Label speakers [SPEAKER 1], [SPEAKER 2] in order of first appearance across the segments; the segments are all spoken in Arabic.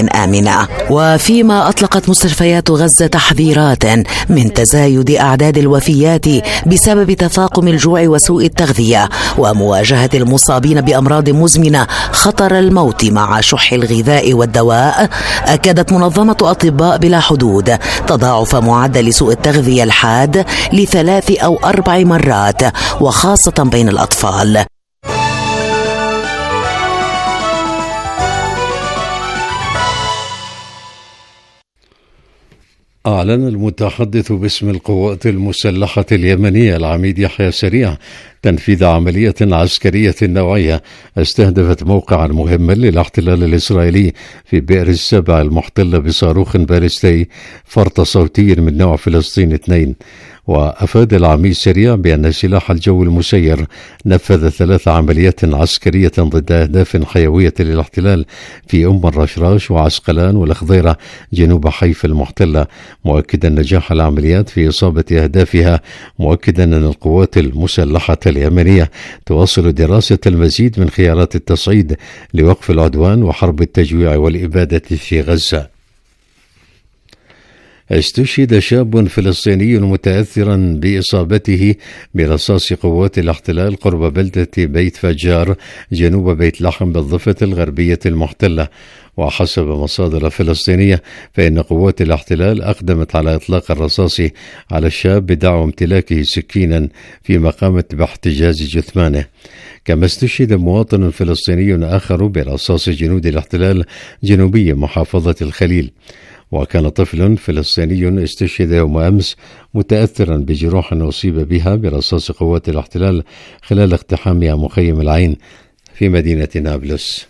[SPEAKER 1] آمنة. وفيما أطلقت مستشفيات غزة تحذيرات من تزايد أعداد الوفيات بسبب تفاقم الجوع وسوء التغذية ومواجهة المصابين بأمراض مزمنة خطر الموت مع شح الغذاء والدواء، أكدت منظمة أطباء بلا حدود تضاعف معدل سوء التغذية الحاد ل3 أو 4 مرات، وخاصة بين الأطفال.
[SPEAKER 2] أعلن المتحدث باسم القوات المسلحة اليمنية العميد يحيى سريع تنفيذ عملية عسكرية نوعية استهدفت موقعا مهما للاحتلال الإسرائيلي في بئر السبع المحتلة بصاروخ باليستي فرط صوتي من نوع فلسطين 2. وأفاد العميد سريع بأن سلاح الجو المسير نفذ 3 عمليات عسكرية ضد أهداف حيوية للاحتلال في الرشراش وعسقلان والخضيرة جنوب حيفا المحتلة، مؤكدا نجاح العمليات في إصابة أهدافها، مؤكدا أن القوات المسلحة اليمنية تواصل دراسة المزيد من خيارات التصعيد لوقف العدوان وحرب التجويع والإبادة في غزة. استشهد شاب فلسطيني متأثرا بإصابته برصاص قوات الاحتلال قرب بلدة بيت فجار جنوب بيت لحم بالضفة الغربية المحتلة. وحسب مصادر فلسطينية فإن قوات الاحتلال أقدمت على إطلاق الرصاص على الشاب بدعوى امتلاكه سكينا فيما قامت باحتجاز جثمانه. كما استشهد مواطن فلسطيني آخر برصاص جنود الاحتلال جنوبي محافظة الخليل. وكان طفل فلسطيني استشهد يوم أمس متأثرا بجروح أصيب بها برصاص قوات الاحتلال خلال اقتحامها مخيم العين في مدينة نابلس.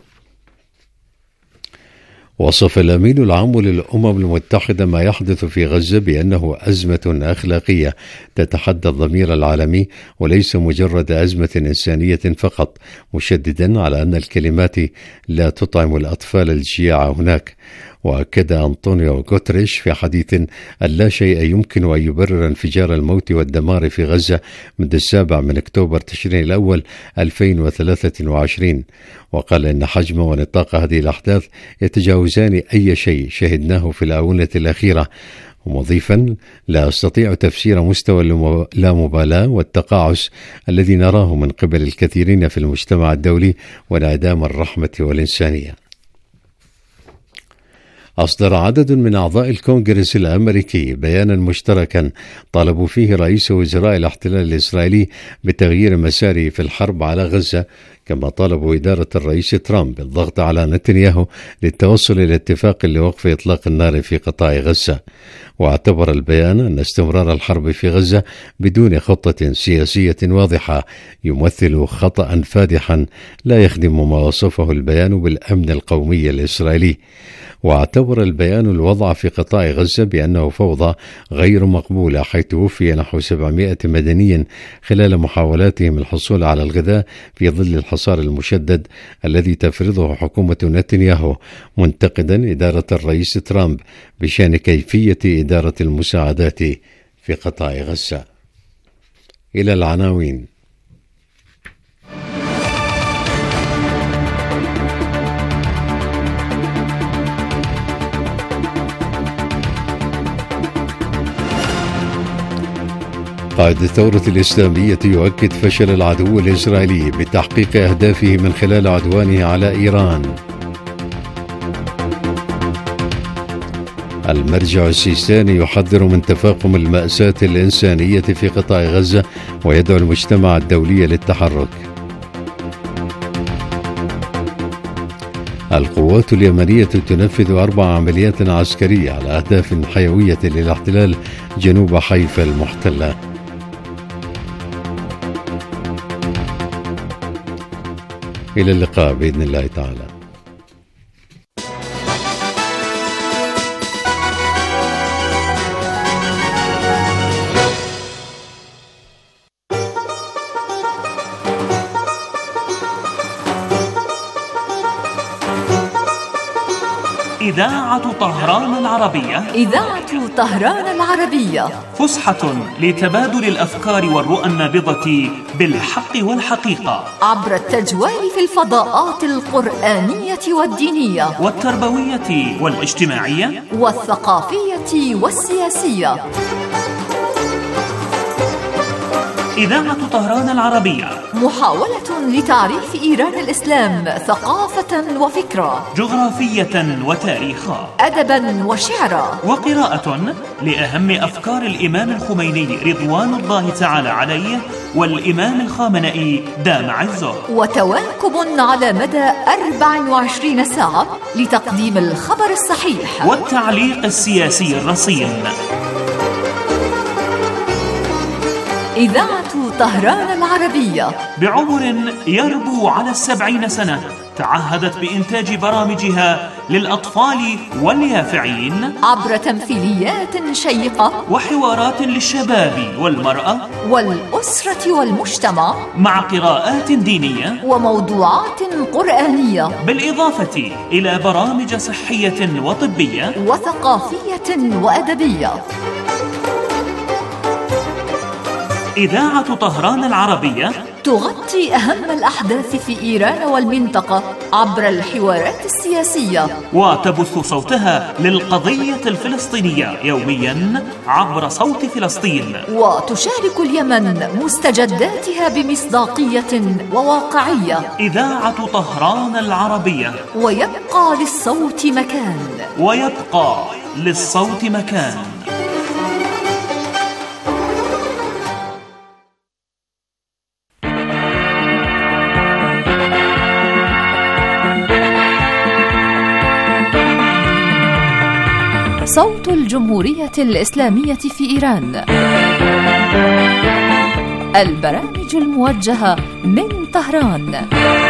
[SPEAKER 2] وصف الأمين العام للأمم المتحدة ما يحدث في غزة بأنه أزمة أخلاقية تتحدى الضمير العالمي وليس مجرد أزمة إنسانية فقط، مشددا على أن الكلمات لا تطعم الأطفال الجياع هناك. وأكد أنطونيو غوتريش في حديث أن لا شيء يمكن أن يبرر انفجار الموت والدمار في غزة منذ 7 أكتوبر تشرين الأول 2023. وقال إن حجم ونطاق هذه الأحداث يتجاوزان أي شيء شهدناه في الآونة الأخيرة، ومضيفا لا أستطيع تفسير مستوى اللامبالاة والتقاعس الذي نراه من قبل الكثيرين في المجتمع الدولي وانعدام الرحمة والإنسانية. أصدر عدد من أعضاء الكونغرس الأمريكي بيانا مشتركا طالبوا فيه رئيس وزراء الاحتلال الإسرائيلي بتغيير مساره في الحرب على غزة، كما طالبوا إدارة الرئيس ترامب بالضغط على نتنياهو للتوصل إلى اتفاق لوقف إطلاق النار في قطاع غزة. واعتبر البيان أن استمرار الحرب في غزة بدون خطة سياسية واضحة يمثل خطأ فادحا لا يخدم ما وصفه البيان بالأمن القومي الإسرائيلي. واعتبر البيان الوضع في قطاع غزة بأنه فوضى غير مقبولة، حيث توفي نحو 700 مدني خلال محاولاتهم الحصول على الغذاء في ظل الحصار المشدد الذي تفرضه حكومة نتنياهو، منتقدا إدارة الرئيس ترامب بشأن كيفية إدارة المساعدات في قطاع غزة. إلى العناوين. قائد الثورة الإسلامية يؤكد فشل العدو الإسرائيلي بتحقيق أهدافه من خلال عدوانه على إيران. المرجع السيستاني يحذر من تفاقم المأساة الإنسانية في قطاع غزة ويدعو المجتمع الدولي للتحرك. القوات اليمنية تنفذ 4 عمليات عسكرية على أهداف حيوية للاحتلال جنوب حيفا المحتلة. إلى اللقاء بإذن الله تعالى.
[SPEAKER 3] إذاعة طهران العربية.
[SPEAKER 4] إذاعة طهران العربية،
[SPEAKER 3] فسحة لتبادل الأفكار والرؤى النابضة بالحق والحقيقة،
[SPEAKER 4] عبر التجوال في الفضاءات القرآنية والدينية
[SPEAKER 3] والتربوية والاجتماعية
[SPEAKER 4] والثقافية والسياسية.
[SPEAKER 3] إذاعة طهران العربية،
[SPEAKER 4] محاولة لتعريف إيران الإسلام ثقافة وفكرة،
[SPEAKER 3] جغرافية وتاريخا،
[SPEAKER 4] أدبا وشعرا،
[SPEAKER 3] وقراءة لأهم أفكار الإمام الخميني رضوان الله تعالى عليه والإمام الخامنئي دام عزه،
[SPEAKER 4] وتواكب على مدى 24 ساعة لتقديم الخبر الصحيح
[SPEAKER 3] والتعليق السياسي الرصين.
[SPEAKER 4] إذاعة طهران العربية،
[SPEAKER 3] بعمر يربو على 70 سنة، تعهدت بإنتاج برامجها للأطفال واليافعين
[SPEAKER 4] عبر تمثيليات شيقة
[SPEAKER 3] وحوارات للشباب والمرأة
[SPEAKER 4] والأسرة والمجتمع،
[SPEAKER 3] مع قراءات دينية
[SPEAKER 4] وموضوعات قرآنية،
[SPEAKER 3] بالإضافة إلى برامج صحية وطبية
[SPEAKER 4] وثقافية وأدبية.
[SPEAKER 3] إذاعة طهران العربية
[SPEAKER 4] تغطي أهم الأحداث في إيران والمنطقة عبر الحوارات السياسية،
[SPEAKER 3] وتبث صوتها للقضية الفلسطينية يوميا عبر صوت فلسطين،
[SPEAKER 4] وتشارك اليمن مستجداتها بمصداقية وواقعية.
[SPEAKER 3] إذاعة طهران العربية،
[SPEAKER 4] ويبقى للصوت مكان،
[SPEAKER 3] ويبقى للصوت مكان.
[SPEAKER 4] صوت الجمهورية الإسلامية في إيران، البرامج الموجهة من طهران.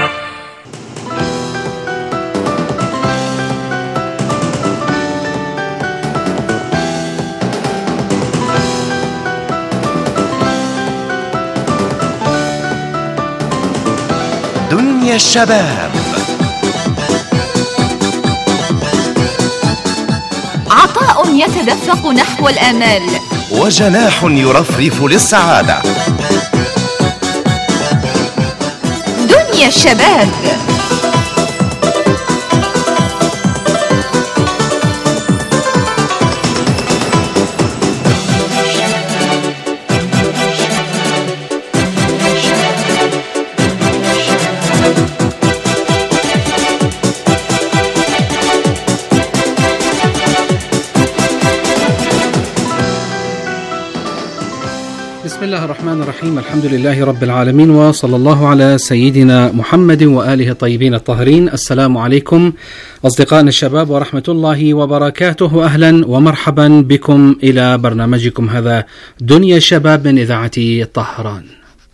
[SPEAKER 5] دنيا الشباب،
[SPEAKER 4] عطاء يتدفق نحو الآمال،
[SPEAKER 5] وجناح يرفرف للسعادة.
[SPEAKER 4] دنيا الشباب.
[SPEAKER 6] بسم الله الرحمن الرحيم، الحمد لله رب العالمين، وصلى الله على سيدنا محمد وآله الطيبين الطاهرين. السلام عليكم أصدقائنا الشباب ورحمة الله وبركاته، أهلا ومرحبا بكم إلى برنامجكم هذا دنيا الشباب من إذاعة طهران.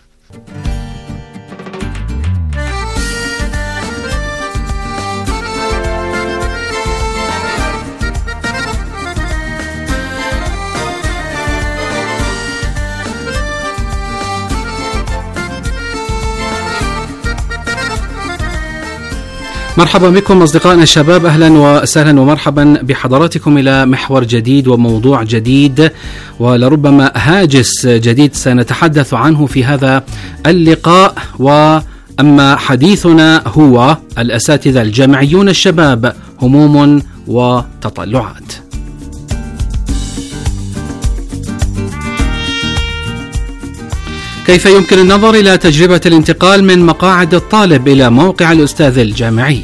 [SPEAKER 6] مرحبا بكم أصدقائنا الشباب، أهلا وسهلا ومرحبا بحضراتكم إلى محور جديد وموضوع جديد ولربما هاجس جديد سنتحدث عنه في هذا اللقاء. وأما حديثنا هو الأساتذة الجامعيون الشباب، هموم وتطلعات. كيف يمكن النظر إلى تجربة الانتقال من مقاعد الطالب إلى موقع الأستاذ الجامعي؟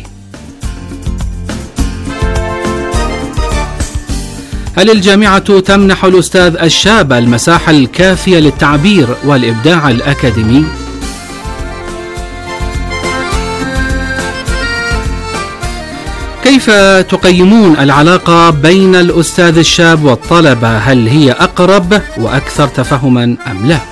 [SPEAKER 6] هل الجامعة تمنح الأستاذ الشاب المساحة الكافية للتعبير والإبداع الأكاديمي؟ كيف تقيمون العلاقة بين الأستاذ الشاب والطلبة؟ هل هي أقرب وأكثر تفاهما أم لا؟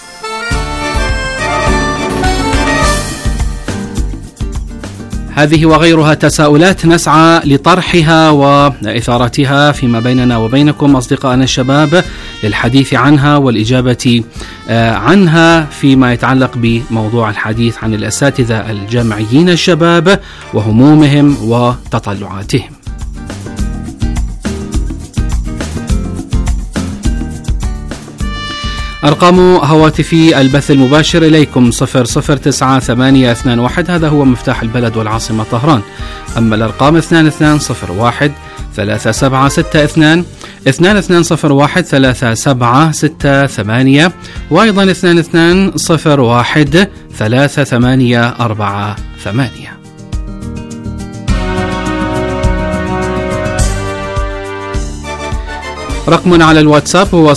[SPEAKER 6] هذه وغيرها تساؤلات نسعى لطرحها وإثارتها فيما بيننا وبينكم أصدقائنا الشباب، للحديث عنها والإجابة عنها فيما يتعلق بموضوع الحديث عن الأساتذة الجامعيين الشباب وهمومهم وتطلعاتهم. أرقام هواتفي البث المباشر إليكم 009821، هذا هو مفتاح البلد والعاصمة طهران. أما الأرقام 2201 3762 2201 3768 وأيضا 2201 3848. رقمنا على الواتساب هو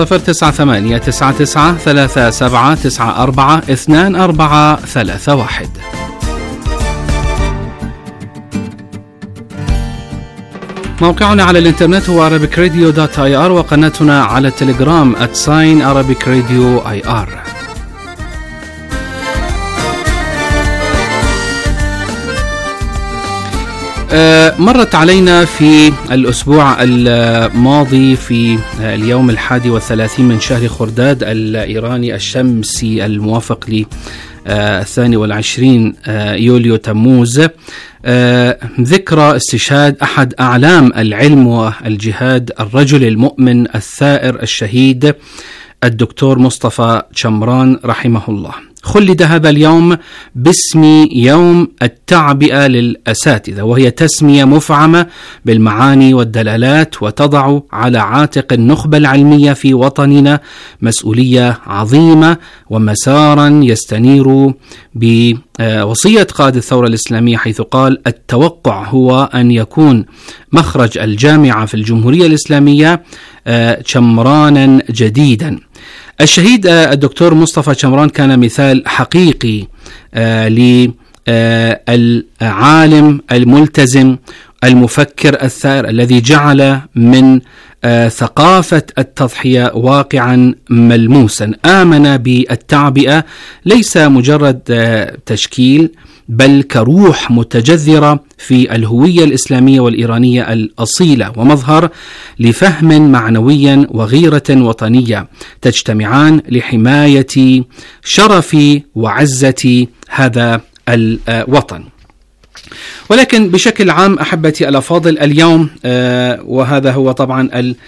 [SPEAKER 6] 009837942431. موقعنا على الانترنت هو arabicradio.ir، وقناتنا على التليجرام @arabicradioir. مرت علينا في الأسبوع الماضي في اليوم 31 من شهر خرداد الإيراني الشمسي الموافق ل 22 يوليو تموز ذكرى استشهاد أحد أعلام العلم والجهاد، الرجل المؤمن الثائر الشهيد الدكتور مصطفى شمران رحمه الله. خلد هذا اليوم باسم يوم التعبئة للأساتذة، وهي تسمية مفعمة بالمعاني والدلالات، وتضع على عاتق النخبة العلمية في وطننا مسؤولية عظيمة ومسارا يستنير بوصية قائد الثورة الإسلامية، حيث قال: التوقع هو أن يكون مخرج الجامعة في الجمهورية الإسلامية شمرانا جديدا. الشهيد الدكتور مصطفى شمران كان مثال حقيقي للعالم الملتزم المفكر الثائر الذي جعل من ثقافة التضحية واقعا ملموسا. آمن بالتعبئة ليس مجرد تشكيل، بل كروح متجذرة في الهوية الإسلامية والإيرانية الأصيلة، ومظهر لفهم معنوي وغيرة وطنية تجتمعان لحماية شرف وعزة هذا الوطن. ولكن بشكل عام أحبتي الأفاضل، اليوم وهذا هو طبعا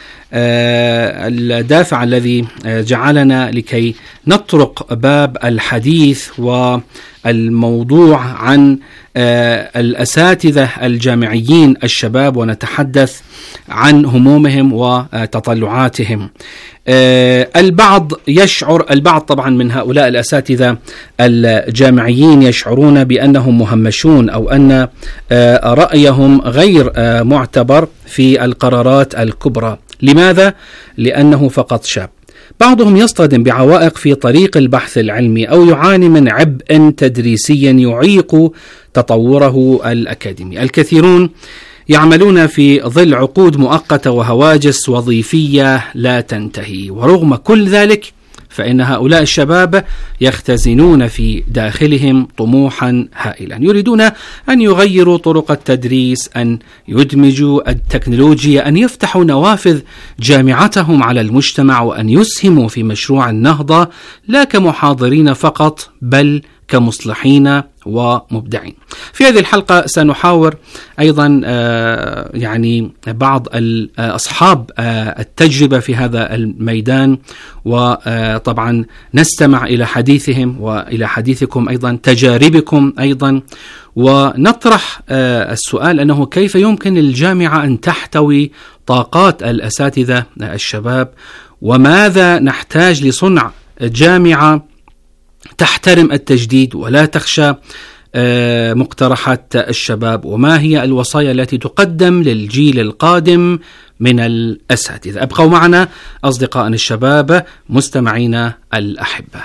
[SPEAKER 6] الدافع الذي جعلنا لكي نطرق باب الحديث والموضوع عن الأساتذة الجامعيين الشباب، ونتحدث عن همومهم وتطلعاتهم. البعض طبعا من هؤلاء الأساتذة الجامعيين يشعرون بأنهم مهمشون، أو أن رأيهم غير معتبر في القرارات الكبرى. لماذا؟ لأنه فقط شاب. بعضهم يصطدم بعوائق في طريق البحث العلمي، أو يعاني من عبء تدريسي يعيق تطوره الأكاديمي. الكثيرون يعملون في ظل عقود مؤقتة وهواجس وظيفية لا تنتهي، ورغم كل ذلك فإن هؤلاء الشباب يختزنون في داخلهم طموحا هائلا، يريدون أن يغيروا طرق التدريس، أن يدمجوا التكنولوجيا، أن يفتحوا نوافذ جامعتهم على المجتمع، وأن يسهموا في مشروع النهضة لا كمحاضرين فقط بل كمصلحين ومبدعين. في هذه الحلقة سنحاور أيضا يعني بعض أصحاب التجربة في هذا الميدان، وطبعا نستمع إلى حديثهم وإلى حديثكم أيضا، تجاربكم أيضا، ونطرح السؤال أنه كيف يمكن للجامعة أن تحتوي طاقات الأساتذة الشباب، وماذا نحتاج لصنع جامعة تحترم التجديد ولا تخشى مقترحات الشباب، وما هي الوصايا التي تقدم للجيل القادم من الأساتذة. أبقوا معنا أصدقائنا الشباب مستمعينا الأحبة.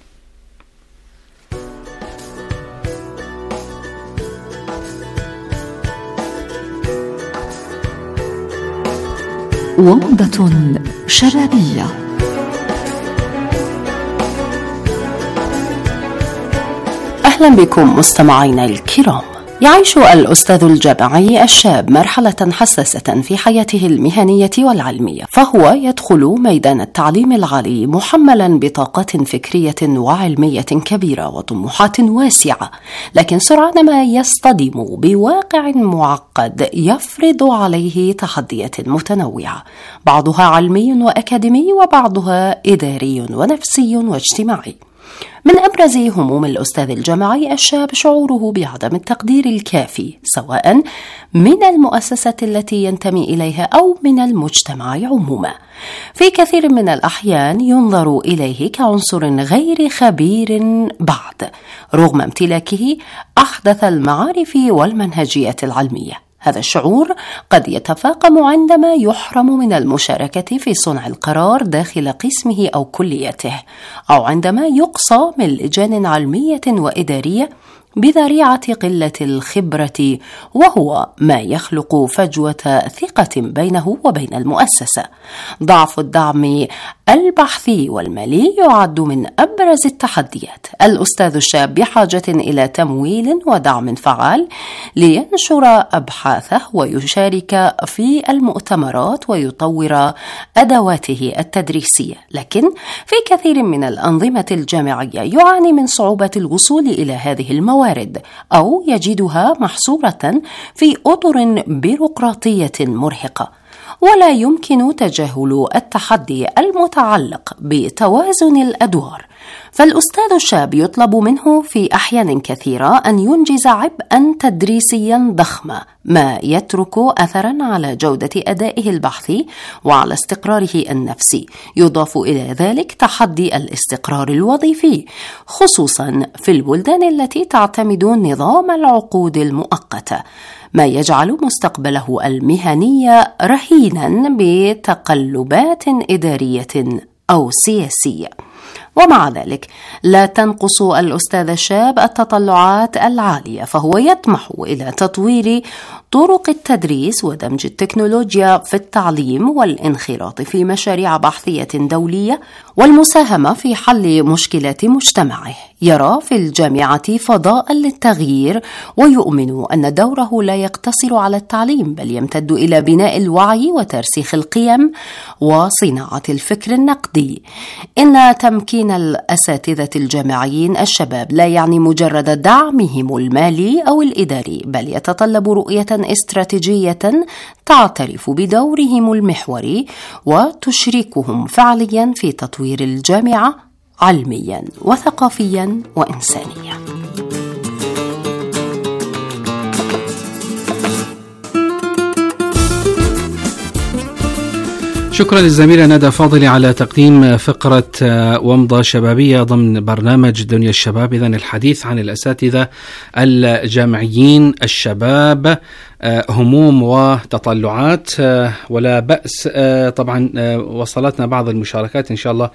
[SPEAKER 4] ومضة شبابية.
[SPEAKER 7] أهلا بكم مستمعينا الكرام. يعيش الأستاذ الجامعي الشاب مرحلة حساسة في حياته المهنية والعلمية، فهو يدخل ميدان التعليم العالي محملا بطاقات فكرية وعلمية كبيرة وطموحات واسعة، لكن سرعان ما يصطدم بواقع معقد يفرض عليه تحديات متنوعة، بعضها علمي وأكاديمي وبعضها إداري ونفسي واجتماعي. من أبرز هموم الأستاذ الجامعي الشاب شعوره بعدم التقدير الكافي، سواء من المؤسسة التي ينتمي إليها أو من المجتمع عموما. في كثير من الأحيان ينظر إليه كعنصر غير خبير بعد، رغم امتلاكه أحدث المعارف والمنهجيات العلمية. هذا الشعور قد يتفاقم عندما يحرم من المشاركة في صنع القرار داخل قسمه أو كليته، أو عندما يقصى من لجان علمية وإدارية بذريعة قلة الخبرة، وهو ما يخلق فجوة ثقة بينه وبين المؤسسة. ضعف الدعم البحثي والمالي يعد من أبرز التحديات. الأستاذ الشاب بحاجة إلى تمويل ودعم فعال لينشر أبحاثه ويشارك في المؤتمرات ويطور أدواته التدريسية، لكن في كثير من الأنظمة الجامعية يعاني من صعوبة الوصول إلى هذه الموارد، أو يجدها محصورة في أطر بيروقراطية مرهقة، ولا يمكن تجاهل التحدي المتعلق بتوازن الأدوار. فالأستاذ الشاب يطلب منه في أحيان كثيرة أن ينجز عبئا تدريسيا ضخما، ما يترك أثرا على جودة أدائه البحثي وعلى استقراره النفسي. يضاف إلى ذلك تحدي الاستقرار الوظيفي، خصوصا في البلدان التي تعتمد نظام العقود المؤقتة، ما يجعل مستقبله المهني رهينا بتقلبات إدارية أو سياسية. ومع ذلك لا تنقص الأستاذ الشاب التطلعات العالية، فهو يطمح إلى تطوير طرق التدريس ودمج التكنولوجيا في التعليم والانخراط في مشاريع بحثية دولية والمساهمة في حل مشكلات مجتمعه. يرى في الجامعة فضاء للتغيير، ويؤمن أن دوره لا يقتصر على التعليم، بل يمتد إلى بناء الوعي وترسيخ القيم وصناعة الفكر النقدي. إن تمكين الأساتذة الجامعيين الشباب لا يعني مجرد دعمهم المالي أو الإداري، بل يتطلب رؤية استراتيجية تعترف بدورهم المحوري وتشركهم فعليا في تطوير الجامعة علميا وثقافيا وإنسانيا.
[SPEAKER 6] شكرا للزميلة ندى فاضلي على تقديم فقرة ومضة شبابية ضمن برنامج دنيا الشباب. إذن الحديث عن الأساتذة الجامعيين الشباب، هموم وتطلعات، ولا بأس. طبعا وصلتنا بعض المشاركات، إن شاء الله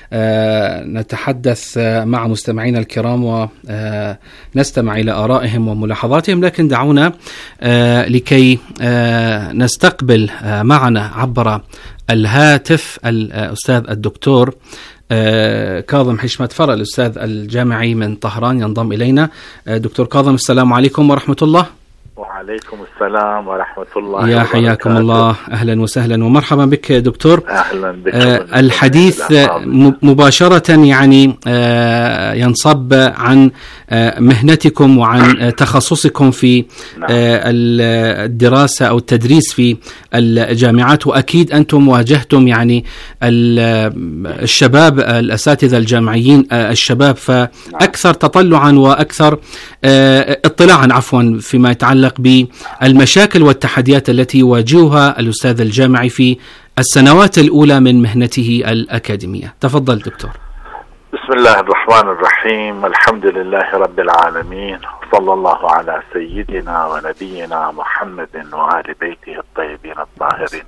[SPEAKER 6] نتحدث مع مستمعينا الكرام ونستمع إلى آرائهم وملاحظاتهم، لكن دعونا لكي نستقبل معنا عبر الهاتف الأستاذ الدكتور كاظم حشمت فرع، الأستاذ الجامعي من طهران، ينضم إلينا. دكتور كاظم، السلام عليكم ورحمة الله.
[SPEAKER 8] وعليكم السلام ورحمة الله.
[SPEAKER 6] يا حياكم الله، أهلا وسهلا ومرحبا بك دكتور.
[SPEAKER 8] أهلا بك.
[SPEAKER 6] الحديث مباشرة يعني ينصب عن مهنتكم وعن تخصصكم في الدراسة أو التدريس في الجامعات، وأكيد أنتم واجهتم يعني الشباب الأساتذة الجامعيين الشباب، فأكثر تطلعا وأكثر اطلاعا عفوا فيما يتعلق بالمشاكل والتحديات التي يواجهها الأستاذ الجامعي في السنوات الأولى من مهنته الأكاديمية. تفضل دكتور.
[SPEAKER 8] بسم الله الرحمن الرحيم، الحمد لله رب العالمين، صلى الله على سيدنا ونبينا محمد وآل بيته الطيبين الطاهرين.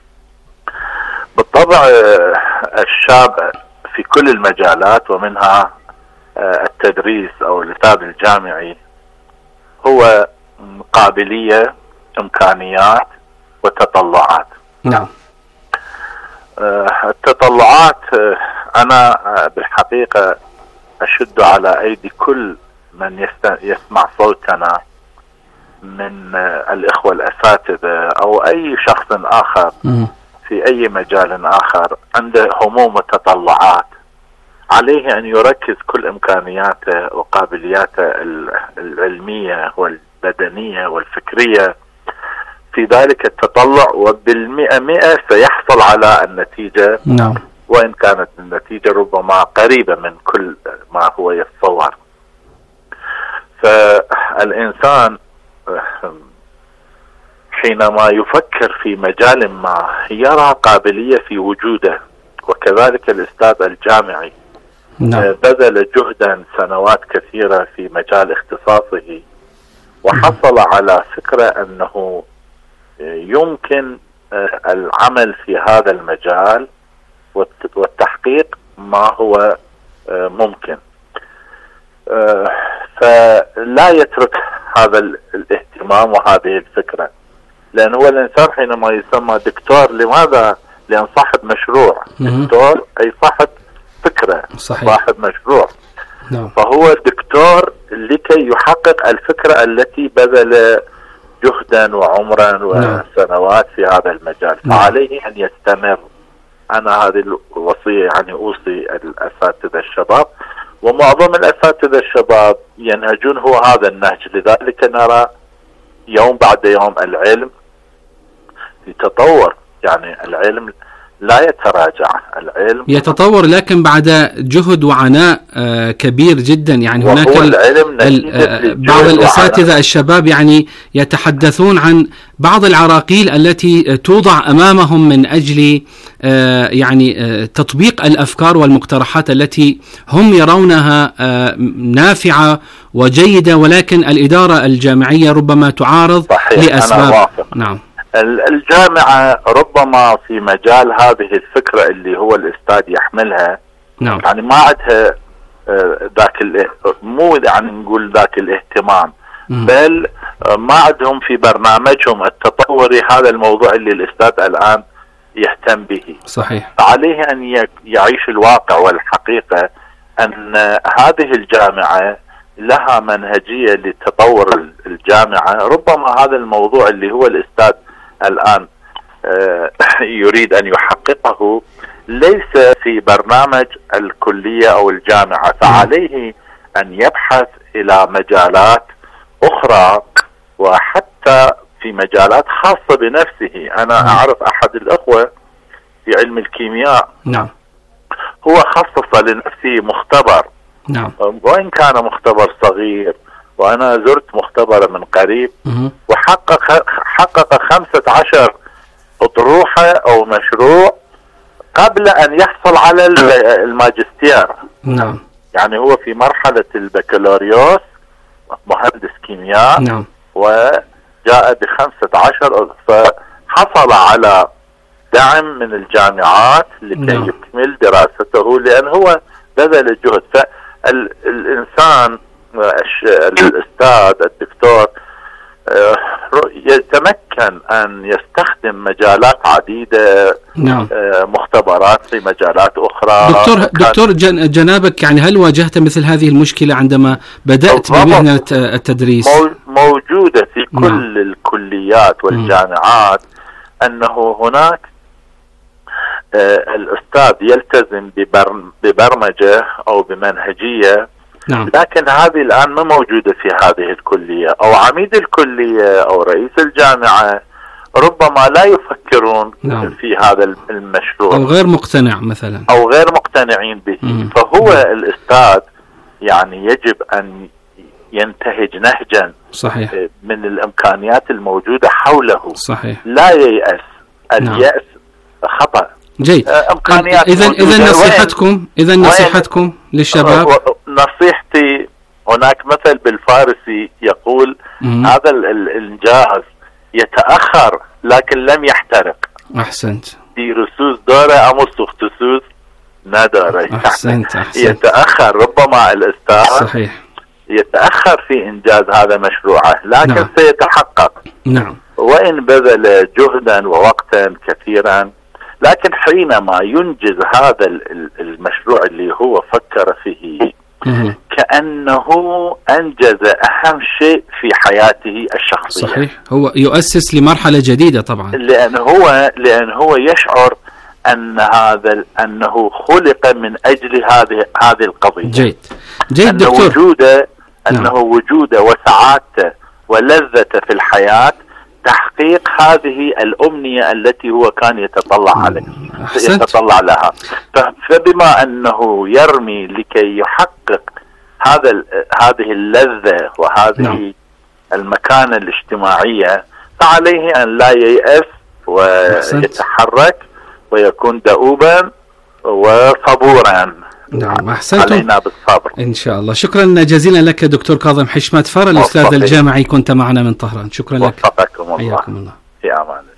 [SPEAKER 8] بالطبع الشاب في كل المجالات ومنها التدريس أو الإرشاد الجامعي هو قابلية، إمكانيات وتطلعات.
[SPEAKER 6] نعم.
[SPEAKER 8] التطلعات أنا بالحقيقة أشد على أيدي كل من يسمع صوتنا من الإخوة الأساتذة أو أي شخص آخر في أي مجال آخر عنده هموم وتطلعات، عليه أن يركز كل إمكانياته وقابلياته العلمية والبدنية والفكرية في ذلك التطلع، وبال100% سيحصل على النتيجة.
[SPEAKER 6] نعم.
[SPEAKER 8] وإن كانت النتيجة ربما قريبة من كل ما هو يتصور. فالإنسان حينما يفكر في مجال ما يرى قابلية في وجوده، وكذلك الأستاذ الجامعي بذل جهدا سنوات كثيرة في مجال اختصاصه وحصل على فكرة أنه يمكن العمل في هذا المجال والتحقيق ما هو ممكن، فلا يترك هذا الاهتمام وهذه الفكرة، لأن هو الإنسان حينما يسمى دكتور، لماذا؟ لأن صاحب مشروع. دكتور أي صاحب فكرة. صحيح. صاحب مشروع. فهو دكتور لكي يحقق الفكرة التي بذل جهدا وعمرا وسنوات في هذا المجال. فعليه أن يستمر. أنا هذه الوصية يعني أوصي الأساتذة الشباب، ومعظم الأساتذة الشباب ينهجون هو هذا النهج. لذلك نرى يوم بعد يوم العلم يتطور، يعني العلم لا يتراجع، العلم
[SPEAKER 6] يتطور، لكن بعد جهد وعناء كبير جدا. يعني هناك بعض الأساتذة الشباب يعني يتحدثون عن بعض العراقيل التي توضع أمامهم من أجل يعني تطبيق الأفكار والمقترحات التي هم يرونها نافعة وجيدة، ولكن الإدارة الجامعية ربما تعارض لأسباب. نعم.
[SPEAKER 8] الجامعة ربما في مجال هذه الفكرة اللي هو الأستاذ يحملها،
[SPEAKER 6] نعم.
[SPEAKER 8] يعني ما عندها ذاك مو يعني نقول ذاك الاهتمام، بل ما عندهم في برنامجهم التطوري هذا الموضوع اللي الأستاذ الآن يهتم به.
[SPEAKER 6] صحيح.
[SPEAKER 8] فعليه أن يعيش الواقع والحقيقة أن هذه الجامعة لها منهجية لتطور الجامعة. ربما هذا الموضوع اللي هو الأستاذ الآن يريد أن يحققه ليس في برنامج الكلية أو الجامعة، فعليه أن يبحث إلى مجالات أخرى، وحتى في مجالات خاصة بنفسه. أنا أعرف أحد الأخوة في علم الكيمياء،
[SPEAKER 6] نعم،
[SPEAKER 8] هو خصص لنفسه مختبر،
[SPEAKER 6] نعم،
[SPEAKER 8] وإن كان مختبر صغير، وأنا زرت مختبر من قريب وحقق 15 أطروحة أو مشروع قبل أن يحصل على الماجستير.
[SPEAKER 6] نعم.
[SPEAKER 8] يعني هو في مرحلة البكالوريوس مهندس كيمياء،
[SPEAKER 6] نعم،
[SPEAKER 8] وجاء ب15، فحصل على دعم من الجامعات لكي يكمل دراسته، لأن هو بذل جهد. فالإنسان الأستاذ الدكتور يتمكن أن يستخدم مجالات عديدة،
[SPEAKER 6] نعم،
[SPEAKER 8] مختبرات في مجالات أخرى.
[SPEAKER 6] دكتور جنابك، يعني هل واجهت مثل هذه المشكلة عندما بدأت بمهنة التدريس؟
[SPEAKER 8] موجودة في كل الكليات والجامعات، أنه هناك الأستاذ يلتزم ببرمجة أو بمنهجية،
[SPEAKER 6] نعم،
[SPEAKER 8] لكن هذه الآن ما موجودة في هذه الكلية، أو عميد الكلية أو رئيس الجامعة ربما لا يفكرون في هذا المشروع،
[SPEAKER 6] أو غير مقتنع مثلا،
[SPEAKER 8] أو غير مقتنعين به. فهو الأستاذ يعني يجب أن ينتهج نهجا
[SPEAKER 6] صحيح
[SPEAKER 8] من الإمكانيات الموجودة حوله.
[SPEAKER 6] صحيح.
[SPEAKER 8] لا ييأس، اليأس خطأ.
[SPEAKER 6] جيد. إذن نصيحتكم للشباب؟
[SPEAKER 8] نصيحتي، هناك مثل بالفارسي يقول هذا الإنجاز يتأخر لكن لم يحترق.
[SPEAKER 6] أحسنت.
[SPEAKER 8] دي رسوس دورة أمس اختصوص نادرة.
[SPEAKER 6] أحسنت.
[SPEAKER 8] يتأخر، ربما الأستاذ
[SPEAKER 6] صحيح
[SPEAKER 8] يتأخر في إنجاز هذا مشروعه، لكن نعم، سيتحقق.
[SPEAKER 6] نعم.
[SPEAKER 8] وإن بذل جهدا ووقتا كثيرا، لكن حينما ينجز هذا المشروع اللي هو فكر فيه كأنه أنجز أهم شيء في حياته الشخصية.
[SPEAKER 6] صحيح، هو يؤسس لمرحلة جديدة طبعا،
[SPEAKER 8] لأن هو يشعر أنه خلق من أجل هذه القضية.
[SPEAKER 6] جيد دكتور.
[SPEAKER 8] أنه وجوده وسعادته ولذته في الحياة تحقيق هذه الأمنية التي هو كان يتطلع لها. فبما أنه يرمي لكي يحقق هذه اللذة وهذه المكانة الاجتماعية، فعليه أن لا ييأس ويتحرك ويكون دؤوبا وصبورا.
[SPEAKER 6] نعم، أحسنتم.
[SPEAKER 8] علينا بالصبر
[SPEAKER 6] إن شاء الله. شكرا جزيلا لك دكتور كاظم حشمت فار، الأستاذ الجامعي، كنت معنا من طهران. شكرا لك.
[SPEAKER 8] وفقكم الله.
[SPEAKER 6] حياكم الله.
[SPEAKER 8] في أمان الله.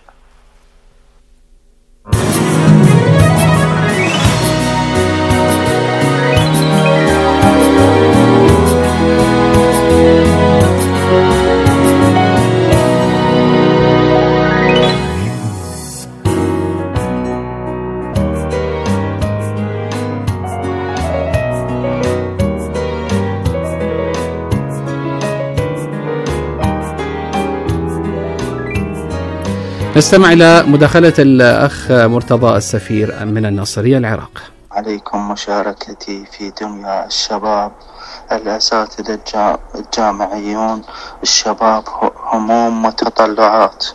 [SPEAKER 6] نستمع إلى مداخلة الأخ مرتضى السفير من الناصرية العراق.
[SPEAKER 9] عليكم مشاركتي في دنيا الشباب. الأساتذة الجامعيون الشباب هموم وتطلعات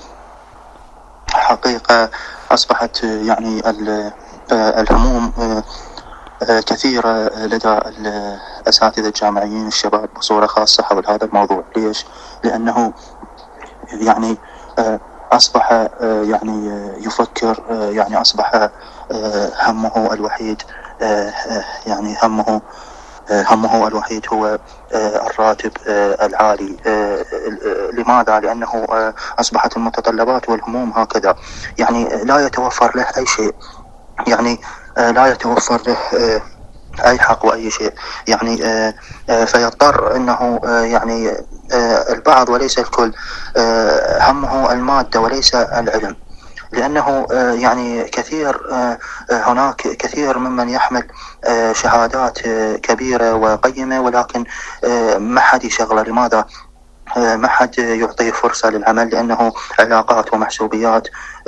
[SPEAKER 9] حقيقة. أصبحت يعني الهموم كثيرة لدى الأساتذة الجامعيين الشباب بصورة خاصة حول هذا الموضوع. ليش؟ لأنه يعني أصبح يعني يفكر، يعني أصبح همه الوحيد يعني همه الوحيد هو الراتب العالي. لماذا؟ لأنه أصبحت المتطلبات والهموم هكذا، يعني لا يتوفر له أي شيء، يعني لا يتوفر له أي حق وأي شيء، يعني فيضطر أنه يعني البعض وليس الكل همه المادة وليس العلم، لأنه يعني هناك كثير ممن يحمل شهادات كبيرة وقيمة ولكن ما حد يشغله. لماذا؟ ما حد يعطيه فرصة للعمل، لأنه علاقات ومحسوبيات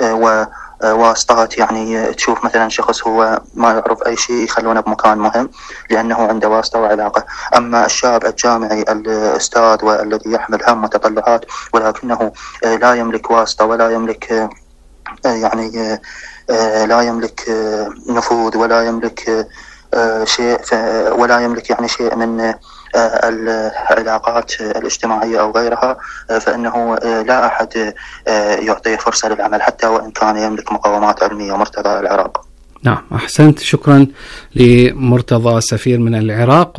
[SPEAKER 9] وواسطات. يعني تشوف مثلا شخص هو ما يعرف أي شيء يخلونه بمكان مهم لأنه عنده واسطة وعلاقة. أما الشاب الجامعي الأستاذ والذي يحمل هم وتطلعات ولكنه لا يملك واسطة ولا يملك يعني لا يملك نفوذ ولا يملك شيء، ولا يملك يعني شيء من العلاقات الاجتماعية أو غيرها، فإنه لا أحد يعطيه فرصة للعمل حتى وإن كان يملك مقومات علمية. مرتضى العراق.
[SPEAKER 6] نعم، أحسنت. شكرا لمرتضى سفير من العراق.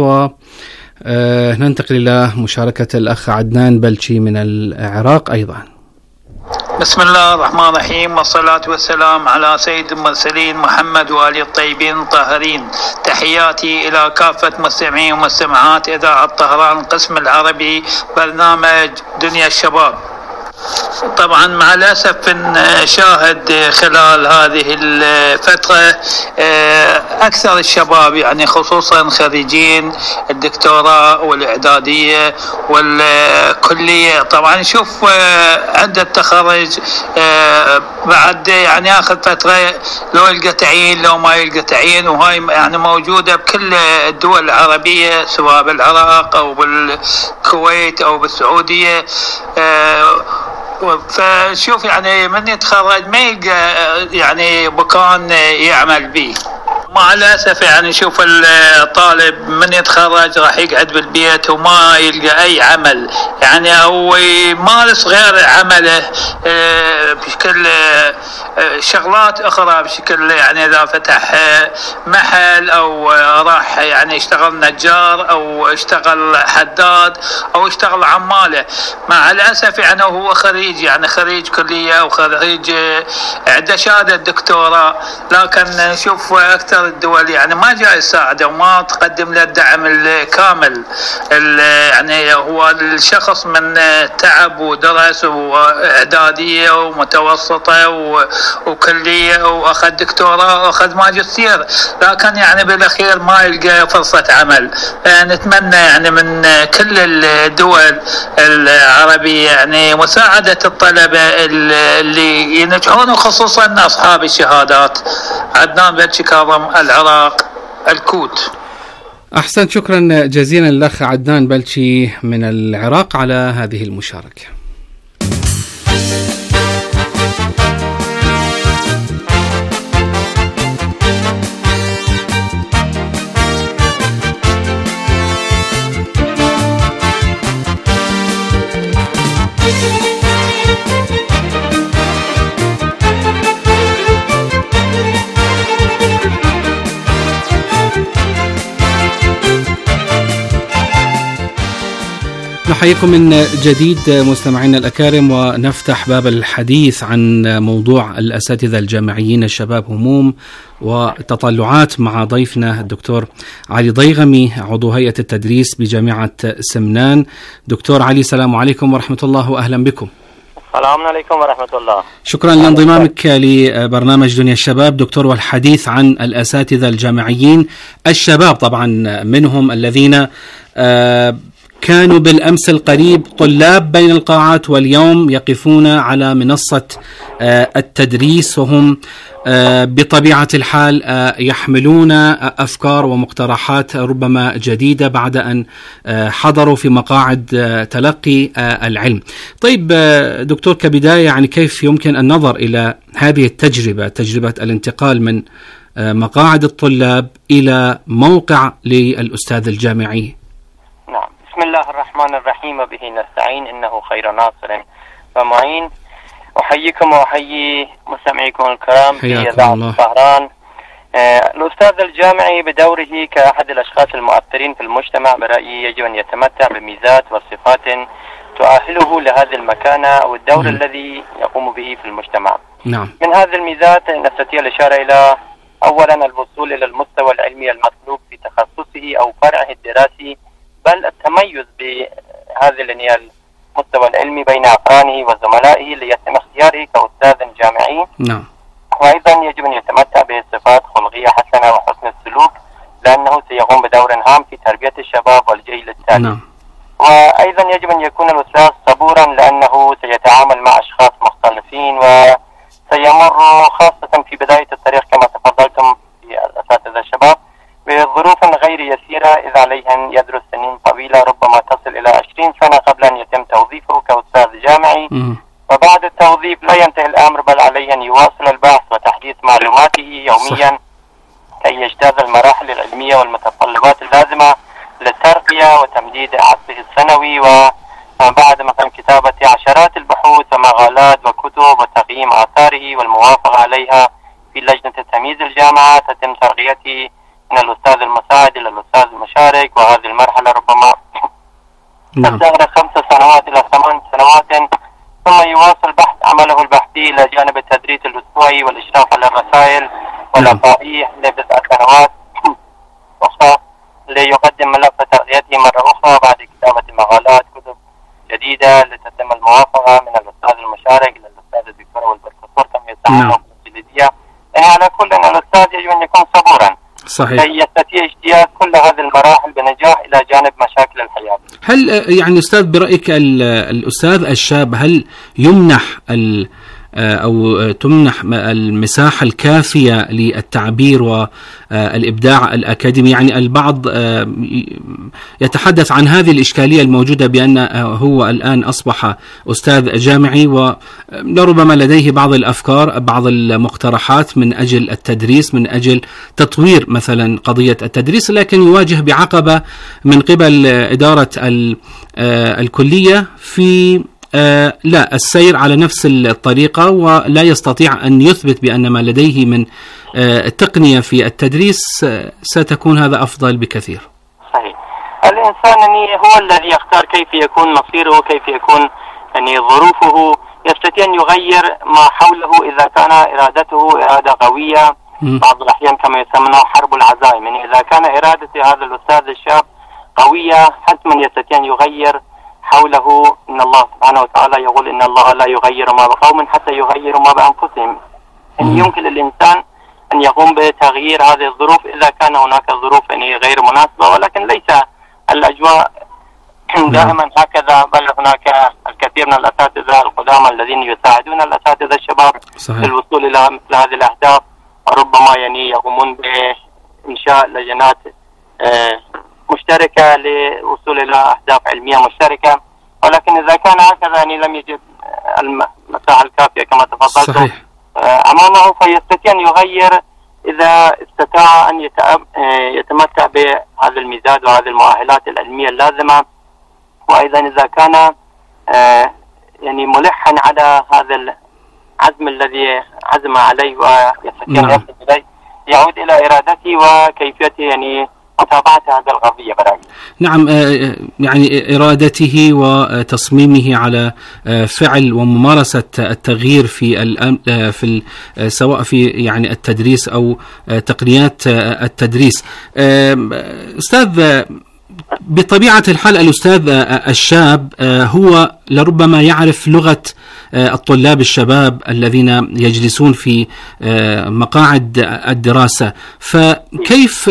[SPEAKER 6] وننتقل إلى مشاركة الأخ عدنان بلشي من العراق أيضا.
[SPEAKER 10] بسم الله الرحمن الرحيم، والصلاة والسلام على سيد المرسلين محمد وآله الطيبين الطاهرين. تحياتي إلى كافة مستمعين ومستمعات إذاعة طهران القسم العربي برنامج دنيا الشباب. طبعا مع الأسف نشاهد خلال هذه الفترة أكثر الشباب يعني خصوصا خريجين الدكتوراه والإعدادية والكلية طبعا نشوف عند التخرج بعد يعني آخر فترة لو يلقى تعيين لو ما يلقى تعيين، وهاي يعني موجودة بكل الدول العربية سواء بالعراق أو بالكويت أو بالسعودية. فشوف يعني من يتخرج ما يلقى يعني مكان يعمل به. مع الأسف يعني شوف الطالب من يتخرج راح يقعد بالبيت وما يلقى أي عمل، يعني هو يمارس غير عمله بشكل شغلات أخرى، بشكل يعني إذا فتح محل أو راح يعني يشتغل نجار أو يشتغل حداد أو يشتغل عمالة. مع الأسف يعني هو خريج يعني خريج كلية أو خريج عنده شهادة دكتوراه، لكن نشوف أكثر بعض الدول يعني ما جاي يساعده وما تقدم له الدعم الكامل. يعني هو الشخص من تعب ودرس وإعدادية ومتوسطة وكلية وأخذ دكتوراه وأخذ ماجستير، لكن يعني بالأخير ما يلقى فرصة عمل. نتمنى يعني من كل الدول العربية يعني مساعدة الطلبة اللي ينجحون، وخصوصا أصحاب الشهادات. عدنان بلشي كاظم، العراق، الكوت.
[SPEAKER 6] أحسن، شكرا جزيلا الأخ عدنان بلشي من العراق على هذه المشاركة. نحييكم من جديد مستمعينا الأكارم، ونفتح باب الحديث عن موضوع الأساتذة الجامعيين الشباب هموم وتطلعات مع ضيفنا الدكتور علي ضيغمي عضو هيئة التدريس بجامعة سمنان. دكتور علي، السلام عليكم ورحمة الله وأهلا بكم.
[SPEAKER 11] السلام عليكم ورحمة الله.
[SPEAKER 6] شكرا لانضمامك لبرنامج دنيا الشباب دكتور، والحديث عن الأساتذة الجامعيين الشباب، طبعا منهم الذين كانوا بالأمس القريب طلاب بين القاعات واليوم يقفون على منصة التدريس، وهم بطبيعة الحال يحملون أفكار ومقترحات ربما جديدة بعد أن حضروا في مقاعد تلقي العلم. طيب دكتور، كبداية يعني كيف يمكن النظر إلى هذه التجربة، تجربة الانتقال من مقاعد الطلاب إلى موقع للأستاذ الجامعي؟
[SPEAKER 11] بسم الله الرحمن الرحيم، وبه نستعين، إنه خير ناصر ومعين. أحييكم وأحيي مستمعيكم الكرام في إذاعة طهران. الأستاذ الجامعي بدوره كأحد الأشخاص المؤثرين في المجتمع برأيي يجب أن يتمتع بميزات وصفات تؤهله لهذه المكانة والدور الذي يقوم به في المجتمع. من هذه الميزات نستطيع الإشارة إلى أولا الوصول إلى المستوى العلمي المطلوب في تخصصه أو فرعه الدراسي، بل التميز بهذا المستوى العلمي بين أقرانه وزملائه ليتم اختياره كأستاذ جامعي. وأيضا يجب أن يتمتع بصفات خلقية حسنة وحسن السلوك، لأنه سيقوم بدور هام في تربية الشباب والجيل التالي. وأيضا يجب أن يكون الأستاذ صبورا، لأنه سيتعامل مع أشخاص مختلفين وسيمر خاصة في بداية الطريق كما تفضلتم في الأساتذة الشباب بظروف غير يسيرة، إذ عليه أن يدرس سنين طويلة ربما تصل إلى 20 سنة قبل أن يتم توظيفه كأستاذ جامعي. وبعد التوظيف لا ينتهي الأمر، بل عليه أن يواصل البحث وتحديث معلوماته يوميا كي يجتاز المراحل العلمية والمتطلبات اللازمة للترقية وتمديد عقده السنوي، وبعد مثلا كتابة عشرات البحوث ومقالات وكتب وتقييم آثاره والموافقة عليها في لجنة تمييز الجامعة تتم ترقيته من الأستاذ المساعد إلى الأستاذ المشارك. وهذه المرحلة ربما تستغرق 5 سنوات إلى 8 سنوات، ثم يواصل بحث عمله البحثي إلى جانب التدريس الأسبوعي والإشراف على الرسائل والأقاريح لبضع سنوات أخرى ليقدم ملف ترقيته مرة أخرى بعد كتابة مقالات كتب جديدة لتتم الموافقة من الأستاذ المشارك إلى الأستاذ الدكتور والبروفيسور كما يسمونه في الجليدية. يعني على كل أن الأستاذ يجب أن يكون صبورا
[SPEAKER 6] صحيح
[SPEAKER 11] كي يستطيع اجتياز كل هذه المراحل بنجاح إلى جانب مشاكل الحياة.
[SPEAKER 6] هل يعني أستاذ برأيك الأستاذ الشاب هل يمنح أو تمنح المساحة الكافية للتعبير والإبداع الأكاديمي؟ يعني البعض يتحدث عن هذه الإشكالية الموجودة بأن هو الآن أصبح أستاذ جامعي ولربما لديه بعض الأفكار، بعض المقترحات من أجل التدريس، من أجل تطوير مثلا قضية التدريس، لكن يواجه بعقبة من قبل إدارة الكلية في لا السير على نفس الطريقة، ولا يستطيع أن يثبت بأن ما لديه من التقنية في التدريس ستكون هذا أفضل بكثير.
[SPEAKER 11] صحيح. الإنسان هو الذي يختار كيف يكون مصيره، كيف يكون ظروفه، يستطيع أن يغير ما حوله إذا كان إرادته إرادة قوية بعض الأحيان كما يسمونه حرب العزائم. يعني إذا كان إرادة هذا الأستاذ الشاب قوية حتما يستطيع أن يغير حوله. إن الله سبحانه وتعالى يقول إن الله لا يغير ما بقوم حتى يغيروا ما بأنفسهم. يعني يمكن للإنسان أن يقوم بتغيير هذه الظروف إذا كان هناك ظروف يعني غير مناسبة، ولكن ليس الأجواء دائما هكذا، بل هناك الكثير من الأساتذة القدامى الذين يساعدون الأساتذة الشباب في الوصول إلى مثل هذه الأهداف، وربما يعني يقومون بإنشاء لجنات مشتركة للوصول إلى أهداف علمية مشتركة. ولكن إذا كان هكذا يعني لم يجد المساحة الكافية كما تفضلت أمامه، فيستطيع أن يغير إذا استطاع أن يتمتع بهذا المزاج وهذه المؤهلات العلمية اللازمة. وأيضا إذا كان يعني ملحا على هذا العزم الذي عزم عليه ويستطيع أن يصل إليه، يعود إلى إرادته وكيفيته يعني متابعة هذا القضية برأيي.
[SPEAKER 6] نعم، يعني إرادته وتصميمه على فعل وممارسة التغيير في سواء في يعني التدريس أو تقنيات التدريس. أستاذ، بطبيعة الحال الأستاذ الشاب هو لربما يعرف لغة الطلاب الشباب الذين يجلسون في مقاعد الدراسة، فكيف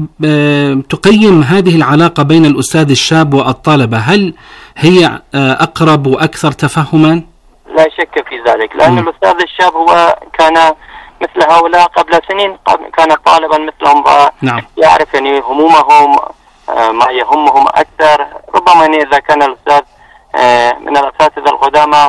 [SPEAKER 6] تقيم هذه العلاقة بين الأستاذ الشاب والطلبة؟ هل هي أقرب وأكثر تفهما؟
[SPEAKER 11] لا شك في ذلك، لأن الأستاذ الشاب هو كان مثل هؤلاء قبل سنين، كان طالبا مثلهم، يعرف يعني همومهم ما يهمهم أكثر. ربما يعني إذا كان الأستاذ من الأساتذة القدامى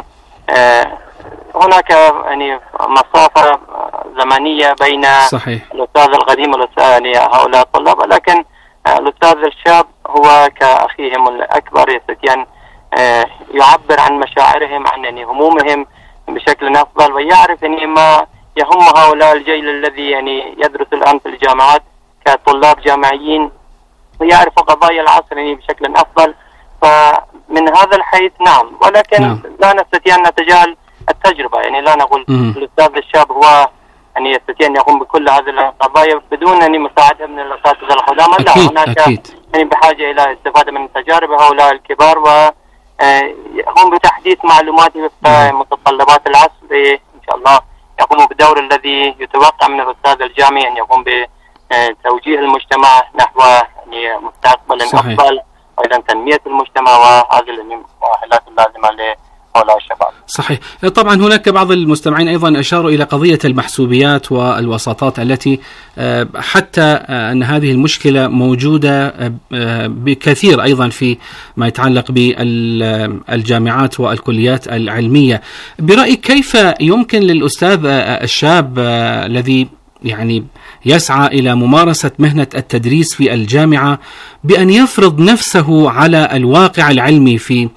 [SPEAKER 11] هناك يعني مسافة زمنية بين الأستاذ القديم والأستاذ يعني هؤلاء الطلاب، ولكن الأستاذ الشاب هو كأخيهم الأكبر، يستطيع يعبر عن مشاعرهم، عن يعني همومهم بشكل أفضل، ويعرف يعني ما يهم هؤلاء الجيل الذي يعني يدرس الآن في الجامعات كطلاب جامعيين، ويعرف قضايا العصر يعني بشكل أفضل. فمن هذا الحيث نعم، ولكن لا نستطيع أن نتجاهل التجربة. يعني لا نقول الأستاذ الشاب هو يعني يستطيع أن يقوم بكل هذه القضايا بدون أن مساعدة من الأساتذة القدامى. لا، هناك يعني بحاجة إلى استفادة من تجارب هؤلاء الكبار، ويقوم بتحديث معلوماته بمتطلبات العصر. إن شاء الله يقوم بالدور الذي يتوقع من الأستاذ الجامعي، أن يقوم بتوجيه المجتمع نحو يعني مستقبل أفضل، وأيضا تنمية المجتمع وهذه المؤهلات اللازمة لهؤلاء الشباب.
[SPEAKER 6] صحيح. طبعا هناك بعض المستمعين أيضا أشاروا إلى قضية المحسوبيات والوساطات التي حتى أن هذه المشكلة موجودة بكثير أيضا في ما يتعلق بالجامعات والكليات العلمية. برأيك كيف يمكن للأستاذ الشاب الذي يعني يسعى إلى ممارسة مهنة التدريس في الجامعة بأن يفرض نفسه على الواقع العلمي في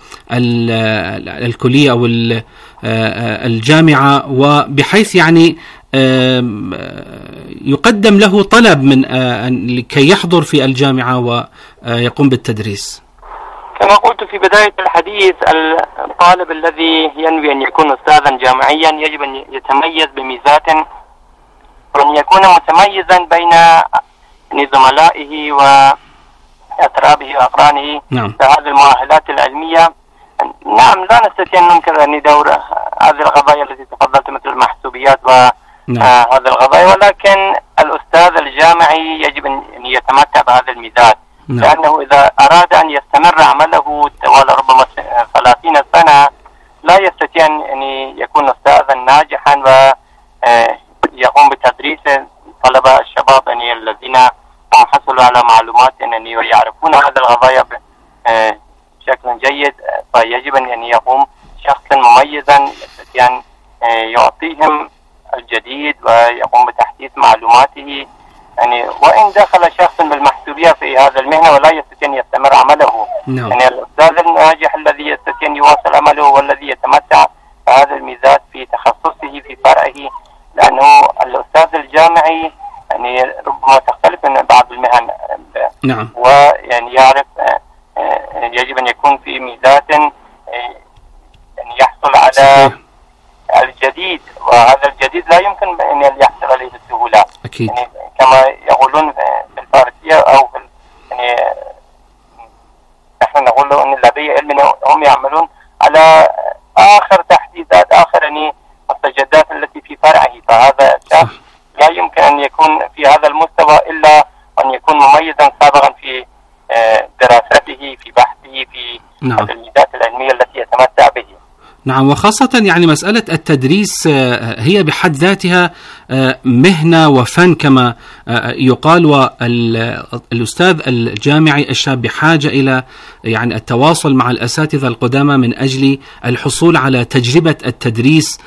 [SPEAKER 6] الكلية أو الجامعة، وبحيث يعني يقدم له طلب من لكي يحضر في الجامعة ويقوم بالتدريس؟
[SPEAKER 11] كما قلت في بداية الحديث، الطالب الذي ينوي أن يكون أستاذا جامعيا يجب أن يتميز بميزات، وأن يكون متميزا بين زملائه وأترابه وأقرانه في هذه المؤهلات العلمية. نعم، لا نستطيع أن ننكر أن دور هذه القضايا التي تفضلت مثل المحسوبيات وهذه القضايا، ولكن الأستاذ الجامعي يجب أن يتمتع بهذه الميزات، لأنه إذا أراد أن يستمر عمله طوال ربما 30 سنة لا يستطيع أن يكون أستاذا ناجحا ويقوم بتدريس طلبة الشباب يعني الذين حصلوا على معلومات يعني ويعرفون هذه القضايا بشكل جيد. فيجب أن يقوم شخصا مميزا يستطيع أن يعطيهم الجديد ويقوم بتحديث معلوماته. يعني وإن دخل شخص بالمحسوبية في هذا المهنة ولا يستطيع أن يستمر عمله، يعني الأستاذ الناجح الذي يستطيع أن يواصل عمله والذي يتمتع بهذه الميزات في تخصصه في فرعه، لأنه الأستاذ الجامعي يعني ربما تختلف من بعض المهن. ويعني يعرف يجب أن يكون في ميزات يعني يحصل على الجديد، وهذا الجديد لا يمكن أن يحصل عليه بسهولة.
[SPEAKER 6] أكيد.
[SPEAKER 11] يعني كما يقولون في الفارسية أو في يعني نحن نقول أن لدي علم هم يعملون على آخر تحديثات، آخر يعني التجدات التي في فرعه. فهذا الشخص لا يمكن أن يكون في هذا المستوى إلا أن يكون مميزا سابقا في دراسته، في بحثه، في المجالات العلمية التي يتمتع به.
[SPEAKER 6] نعم، وخاصة يعني مسألة التدريس هي بحد ذاتها مهنة وفن كما يقال، والأستاذ الجامعي الشاب بحاجة إلى يعني التواصل مع الأساتذة القدامى من أجل الحصول على تجربة التدريس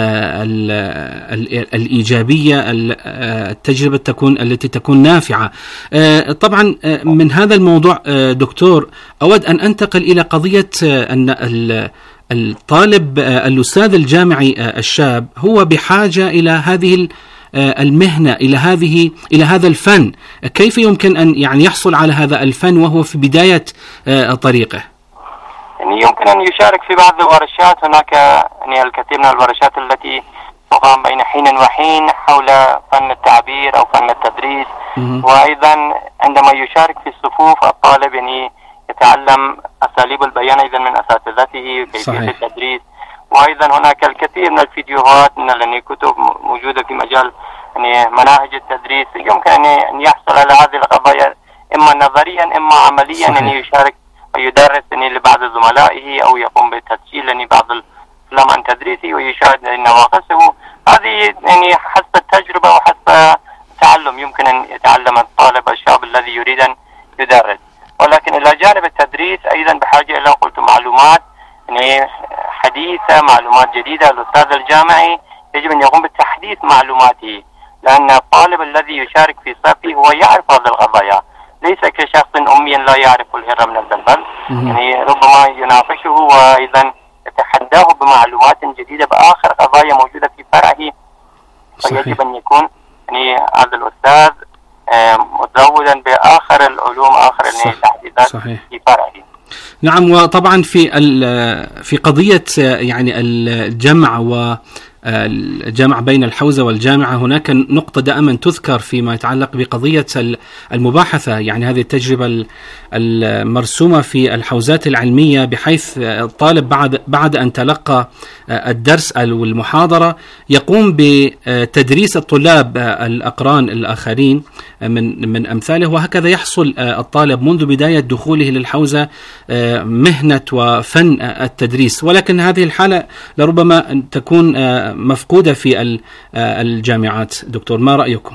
[SPEAKER 6] الإيجابية، التجربة التي تكون نافعة. طبعا من هذا الموضوع دكتور أود أن أنتقل إلى قضية أن الطالب الأستاذ الجامعي الشاب هو بحاجة إلى هذه المهنة، إلى هذا الفن. كيف يمكن أن يعني يحصل على هذا الفن وهو في بداية طريقه؟
[SPEAKER 11] يعني يمكن أن يشارك في بعض الورشات. هناك يعني الكثير من الورشات التي تقام بين حين وحين حول فن التعبير أو فن التدريس. وأيضا عندما يشارك في الصفوف الطالب يعني يتعلم أساليب البيان أيضا من أساتذته وكيفية التدريس. وأيضا هناك الكثير من الفيديوهات من الكتب موجودة في مجال يعني مناهج التدريس. يمكن أن يحصل على هذه القضايا إما نظريا إما عمليا، أن يشارك ويدرس يعني لبعض زملائه أو يقوم بتسجيل يعني بعض الأفلام عن تدريسه ويشاهد نواقصه. هذه يعني حسب التجربة وحسب التعلم يمكن أن يتعلم الطالب الشاب الذي يريد أن يدرس. ولكن إلى جانب التدريس أيضا بحاجة إلى قلت معلومات يعني حديثة، معلومات جديدة. الأستاذ الجامعي يجب أن يقوم بتحديث معلوماته، لأن الطالب الذي يشارك في صفه هو يعرف هذه القضايا، ليس كشخص أمي لا يعرف الهرة من البلبل. يعني ربما يناقشه وأيضا يتحداه بمعلومات جديدة بآخر قضايا موجودة في فرعه. فيجب أن يكون يعني هذا الأستاذ متزودا بآخر العلوم، آخر التحديثات في فرعه.
[SPEAKER 6] نعم، وطبعا في قضية يعني الجمع والجمع بين الحوزة والجامعة هناك نقطة دائما تذكر فيما يتعلق بقضية المباحثة، يعني هذه التجربة المرسومة في الحوزات العلمية، بحيث الطالب بعد أن تلقى الدرس والمحاضرة يقوم بتدريس الطلاب الأقران الآخرين من أمثاله، وهكذا يحصل الطالب منذ بداية دخوله للحوزة مهنة وفن التدريس. ولكن هذه الحالة لربما تكون مفقودة في الجامعات. دكتور، ما رأيكم؟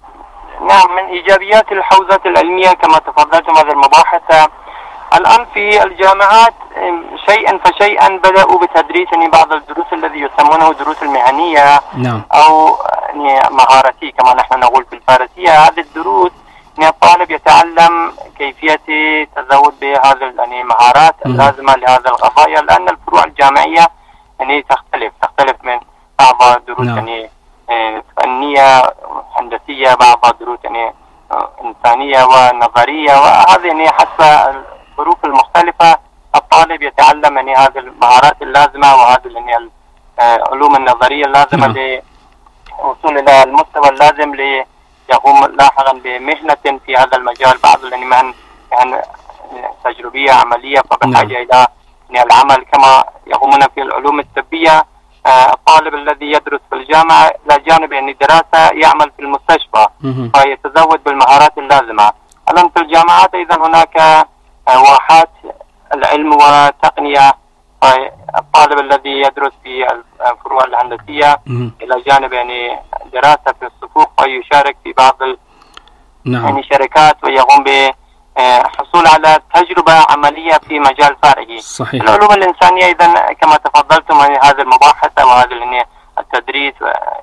[SPEAKER 11] نعم، من إيجابيات الحوزات العلمية كما تفضلتم هذه المباحث الآن في الجامعات شيئا فشيئا بدأوا بتدريس يعني بعض الدروس الذي يسمونه دروس المهنية أو يعني مهارتي كما نحن نقول في الفارسية. هذه الدروس يعني الطالب يتعلم كيفية تزود بهذه يعني مهارات اللازمة لهذا القضايا، لأن الفروع الجامعية يعني تختلف من بعض الدروس يعني فنية هندسية، بعض الدروس يعني إنسانية ونظرية، وهذه يعني حسب الظروف المختلفة الطالب يتعلم يعني هذه المهارات اللازمة وهذه يعني العلوم النظرية اللازمة للوصول إلى المستوى اللازم ليقوم لاحقا بمهنة في هذا المجال. بعض المهن يعني تجربية عملية، فبحاجة إلى يعني العمل كما يقومون في العلوم الطبية. الطالب الذي يدرس في الجامعة لا جانب يعني دراسة يعمل في المستشفى فيتزود بالمهارات اللازمة. الآن في الجامعات أيضا هناك واحات العلم والتقنية، الطالب الذي يدرس في الفروع الهندسية إلى جانب يعني دراسة في الصفوف ويشارك في بعض يعني شركات ويقوم بحصول على تجربة عملية في مجال فارغي. العلوم الإنسانية إذن كما تفضلتم هذه المباحثة وهذا التدريس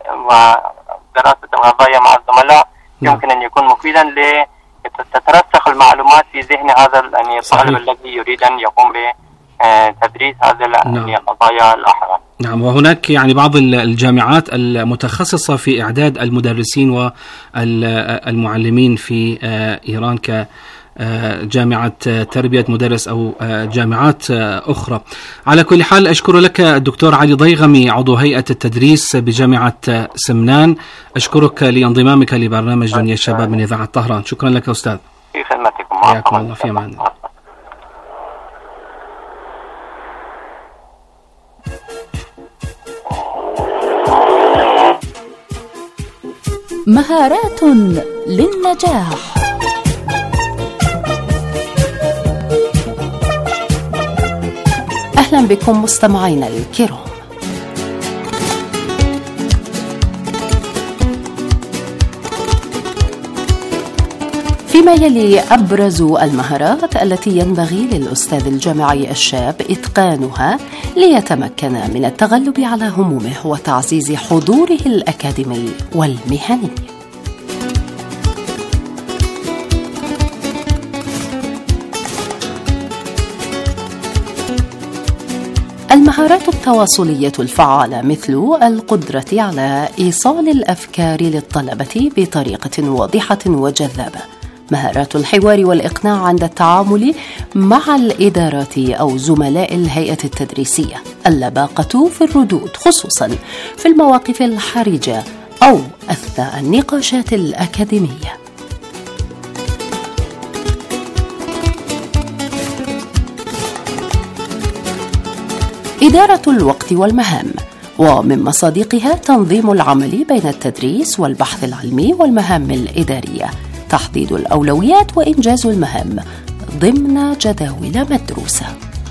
[SPEAKER 11] ودراسة القضايا مع الزملاء يمكن أن يكون مفيدا لتترسخ المعلومات في ذهن هذا يعني الطالب الذي يريد أن يقوم بتدريس هذه القضايا الأخرى.
[SPEAKER 6] نعم، وهناك يعني بعض الجامعات المتخصصة في إعداد المدرسين والمعلمين في إيران جامعة تربية مدرس أو جامعات أخرى. على كل حال أشكر لك الدكتور علي ضيغمي عضو هيئة التدريس بجامعة سمنان، أشكرك لانضمامك لبرنامج دنيا الشباب من إذاعة طهران. شكرا لك أستاذ.
[SPEAKER 11] في خدمتكم.
[SPEAKER 6] حياكم الله، في أمان الله.
[SPEAKER 4] مهارات للنجاح.
[SPEAKER 7] أهلا بكم مستمعينا الكرام. فيما يلي أبرز المهارات التي ينبغي للأستاذ الجامعي الشاب إتقانها ليتمكن من التغلب على همومه وتعزيز حضوره الأكاديمي والمهني. المهارات التواصلية الفعالة مثل القدرة على إيصال الأفكار للطلبة بطريقة واضحة وجذابة، مهارات الحوار والإقناع عند التعامل مع الإدارات أو زملاء الهيئة التدريسية، اللباقة في الردود خصوصا في المواقف الحرجة أو أثناء النقاشات الأكاديمية. إدارة الوقت والمهام، ومن مصادقها تنظيم العمل بين التدريس والبحث العلمي والمهام الإدارية، تحديد الأولويات وإنجاز المهام ضمن جداول مدروسة.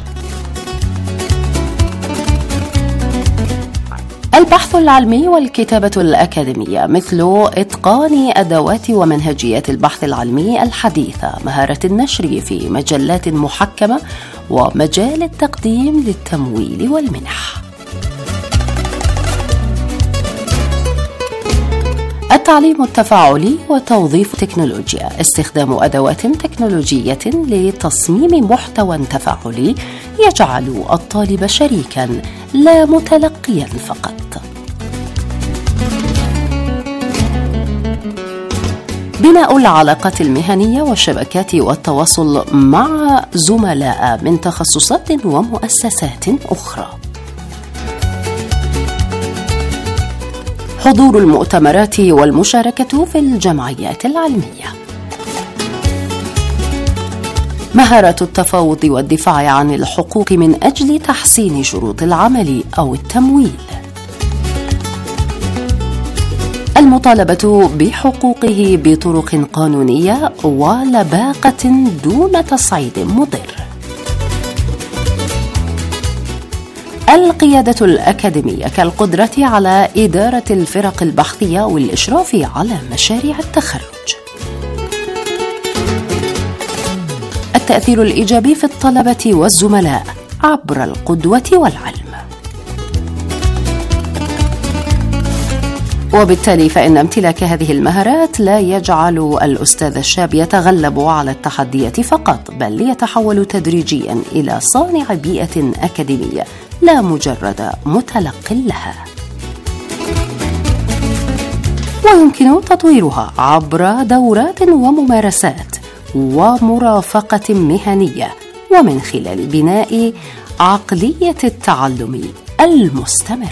[SPEAKER 7] البحث العلمي والكتابة الأكاديمية مثل إتقان أدوات ومنهجيات البحث العلمي الحديثة، مهارة النشر في مجلات محكمة، ومجال التقديم للتمويل والمنح. التعليم التفاعلي وتوظيف التكنولوجيا، استخدام أدوات تكنولوجية لتصميم محتوى تفاعلي يجعل الطالب شريكا لا متلقيا فقط. بناء العلاقات المهنية والشبكات والتواصل مع زملاء من تخصصات ومؤسسات أخرى. حضور المؤتمرات والمشاركة في الجمعيات العلمية. مهارة التفاوض والدفاع عن الحقوق من أجل تحسين شروط العمل أو التمويل. المطالبة بحقوقه بطرق قانونية ولباقة دون تصعيد مضر. القيادة الأكاديمية كالقدرة على إدارة الفرق البحثية والإشراف على مشاريع التخرج. التأثير الإيجابي في الطلبة والزملاء عبر القدوة والعلم. وبالتالي فإن امتلاك هذه المهارات لا يجعل الأستاذ الشاب يتغلب على التحديات فقط، بل يتحول تدريجيا إلى صانع بيئة أكاديمية لا مجرد متلق لها. ويمكن تطويرها عبر دورات وممارسات ومرافقة مهنية، ومن خلال بناء عقلية التعلم المستمر.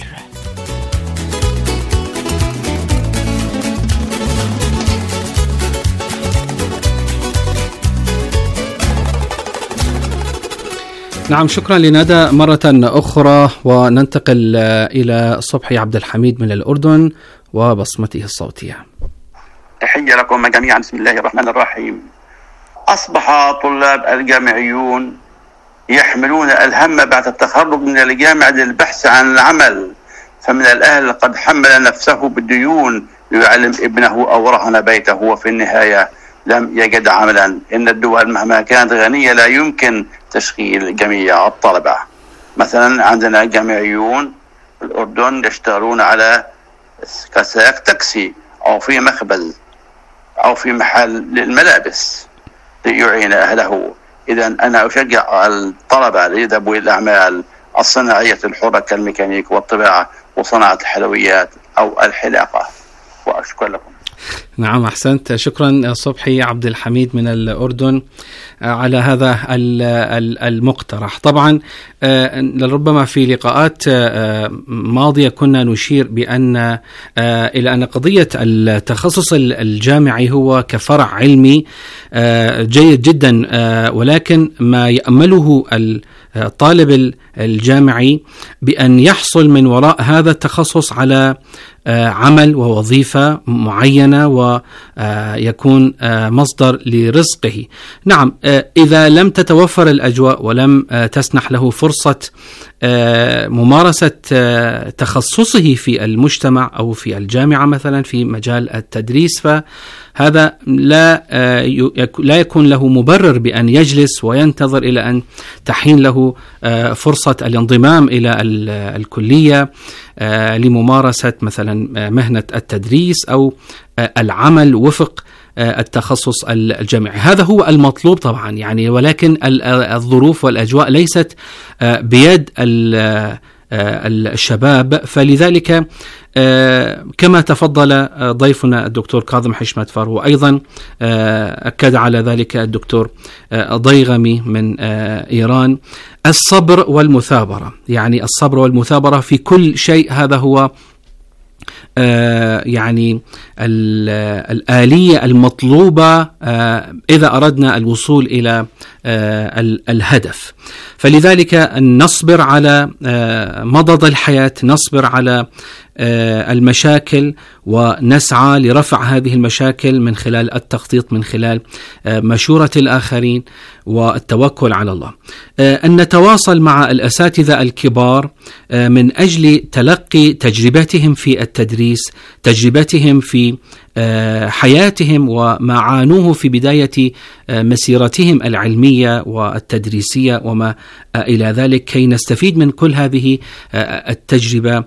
[SPEAKER 6] نعم، شكرا لندى مرة أخرى، وننتقل إلى صبحي عبد الحميد من الأردن وبصمته الصوتية.
[SPEAKER 12] تحية لكم جميعا. بسم الله الرحمن الرحيم. أصبح طلاب الجامعيون يحملون الهم بعد التخرج من الجامعة للبحث عن العمل، فمن الأهل قد حمل نفسه بالديون ليعلم ابنه أو رهن بيته، وفي النهاية لم يجد عملا. إن الدول مهما كانت غنية لا يمكن تشغيل جميع الطلبة. مثلا عندنا جامعيون في الأردن يشتغلون على كسائق تاكسي أو في مخبز أو في محل للملابس ليعين أهله. إذا أنا أشجع الطلبة ليذهبوا إلى الأعمال الصناعية الحرة كالميكانيك والطباعة وصناعة الحلويات أو الحلاقة. وأشكر لكم.
[SPEAKER 6] نعم أحسنت. شكرا صبحي عبد الحميد من الأردن على هذا المقترح. طبعا لربما في لقاءات ماضية كنا نشير بأن إلى أن قضية التخصص الجامعي هو كفرع علمي جيد جدا، ولكن ما يأمله الطالب الجامعي بأن يحصل من وراء هذا التخصص على عمل ووظيفة معينة ويكون مصدر لرزقه. نعم، إذا لم تتوفر الأجواء ولم تسنح له فرصة ممارسة تخصصه في المجتمع أو في الجامعة مثلا في مجال التدريس، فهذا لا يكون له مبرر بأن يجلس وينتظر إلى أن تحين له فرصة الانضمام إلى الكلية لممارسة مثلا مهنة التدريس أو العمل وفق التخصص الجامعي. هذا هو المطلوب طبعا يعني، ولكن الظروف والأجواء ليست بيد الشباب. فلذلك كما تفضل ضيفنا الدكتور كاظم حشمت فار، وأيضا أكد على ذلك الدكتور ضيغمي من إيران، الصبر والمثابرة. يعني الصبر والمثابرة في كل شيء، هذا هو يعني الآلية المطلوبة إذا أردنا الوصول إلى الهدف. فلذلك نصبر على مضض الحياة، نصبر على المشاكل ونسعى لرفع هذه المشاكل من خلال التخطيط، من خلال مشورة الآخرين والتوكل على الله. أن نتواصل مع الأساتذة الكبار من أجل تلقي تجربتهم في التدريس، تجربتهم في حياتهم وما عانوه في بداية مسيرتهم العلمية والتدريسية وما إلى ذلك، كي نستفيد من كل هذه التجربة.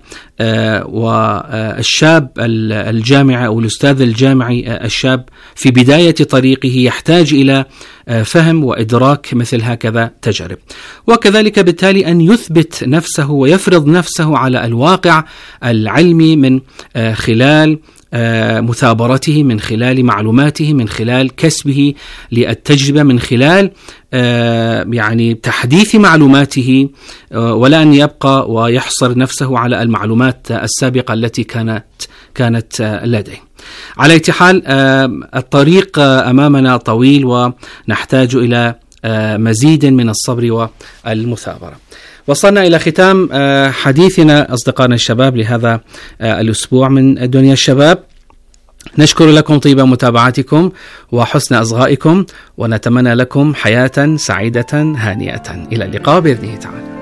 [SPEAKER 6] والشاب الجامعي أو الأستاذ الجامعي الشاب في بداية طريقه يحتاج إلى فهم وإدراك مثل هكذا تجارب، وكذلك بالتالي أن يثبت نفسه ويفرض نفسه على الواقع العلمي من خلال مثابرته، من خلال معلوماته، من خلال كسبه للتجربة، من خلال يعني تحديث معلوماته، ولا أن يبقى ويحصر نفسه على المعلومات السابقة التي كانت لديه. على أي حال الطريق أمامنا طويل ونحتاج إلى مزيد من الصبر والمثابرة. وصلنا إلى ختام حديثنا أصدقائنا الشباب لهذا الأسبوع من دنيا الشباب. نشكر لكم طيب متابعتكم وحسن أصغائكم، ونتمنى لكم حياة سعيدة هانئة. إلى اللقاء بإذنه تعالى.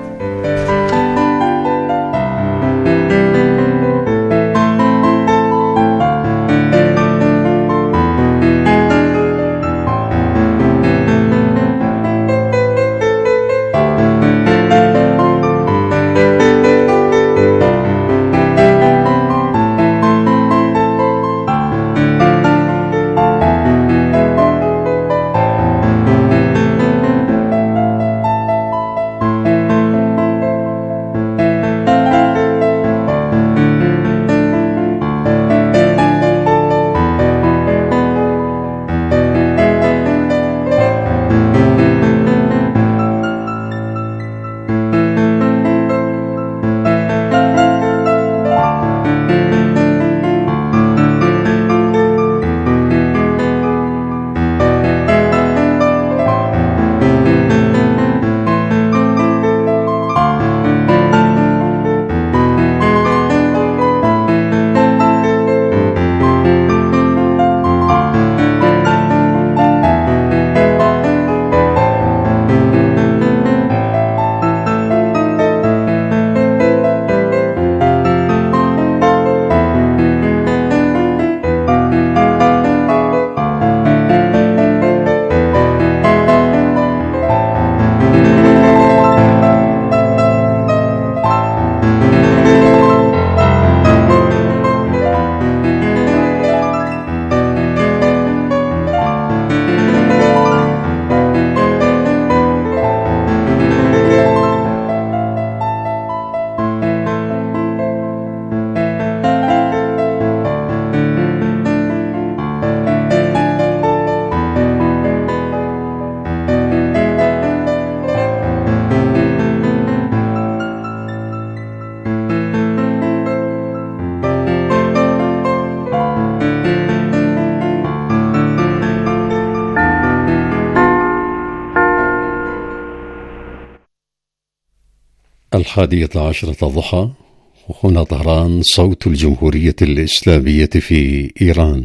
[SPEAKER 2] 11:00 ضحى، وهنا طهران، صوت الجمهورية الإسلامية في إيران.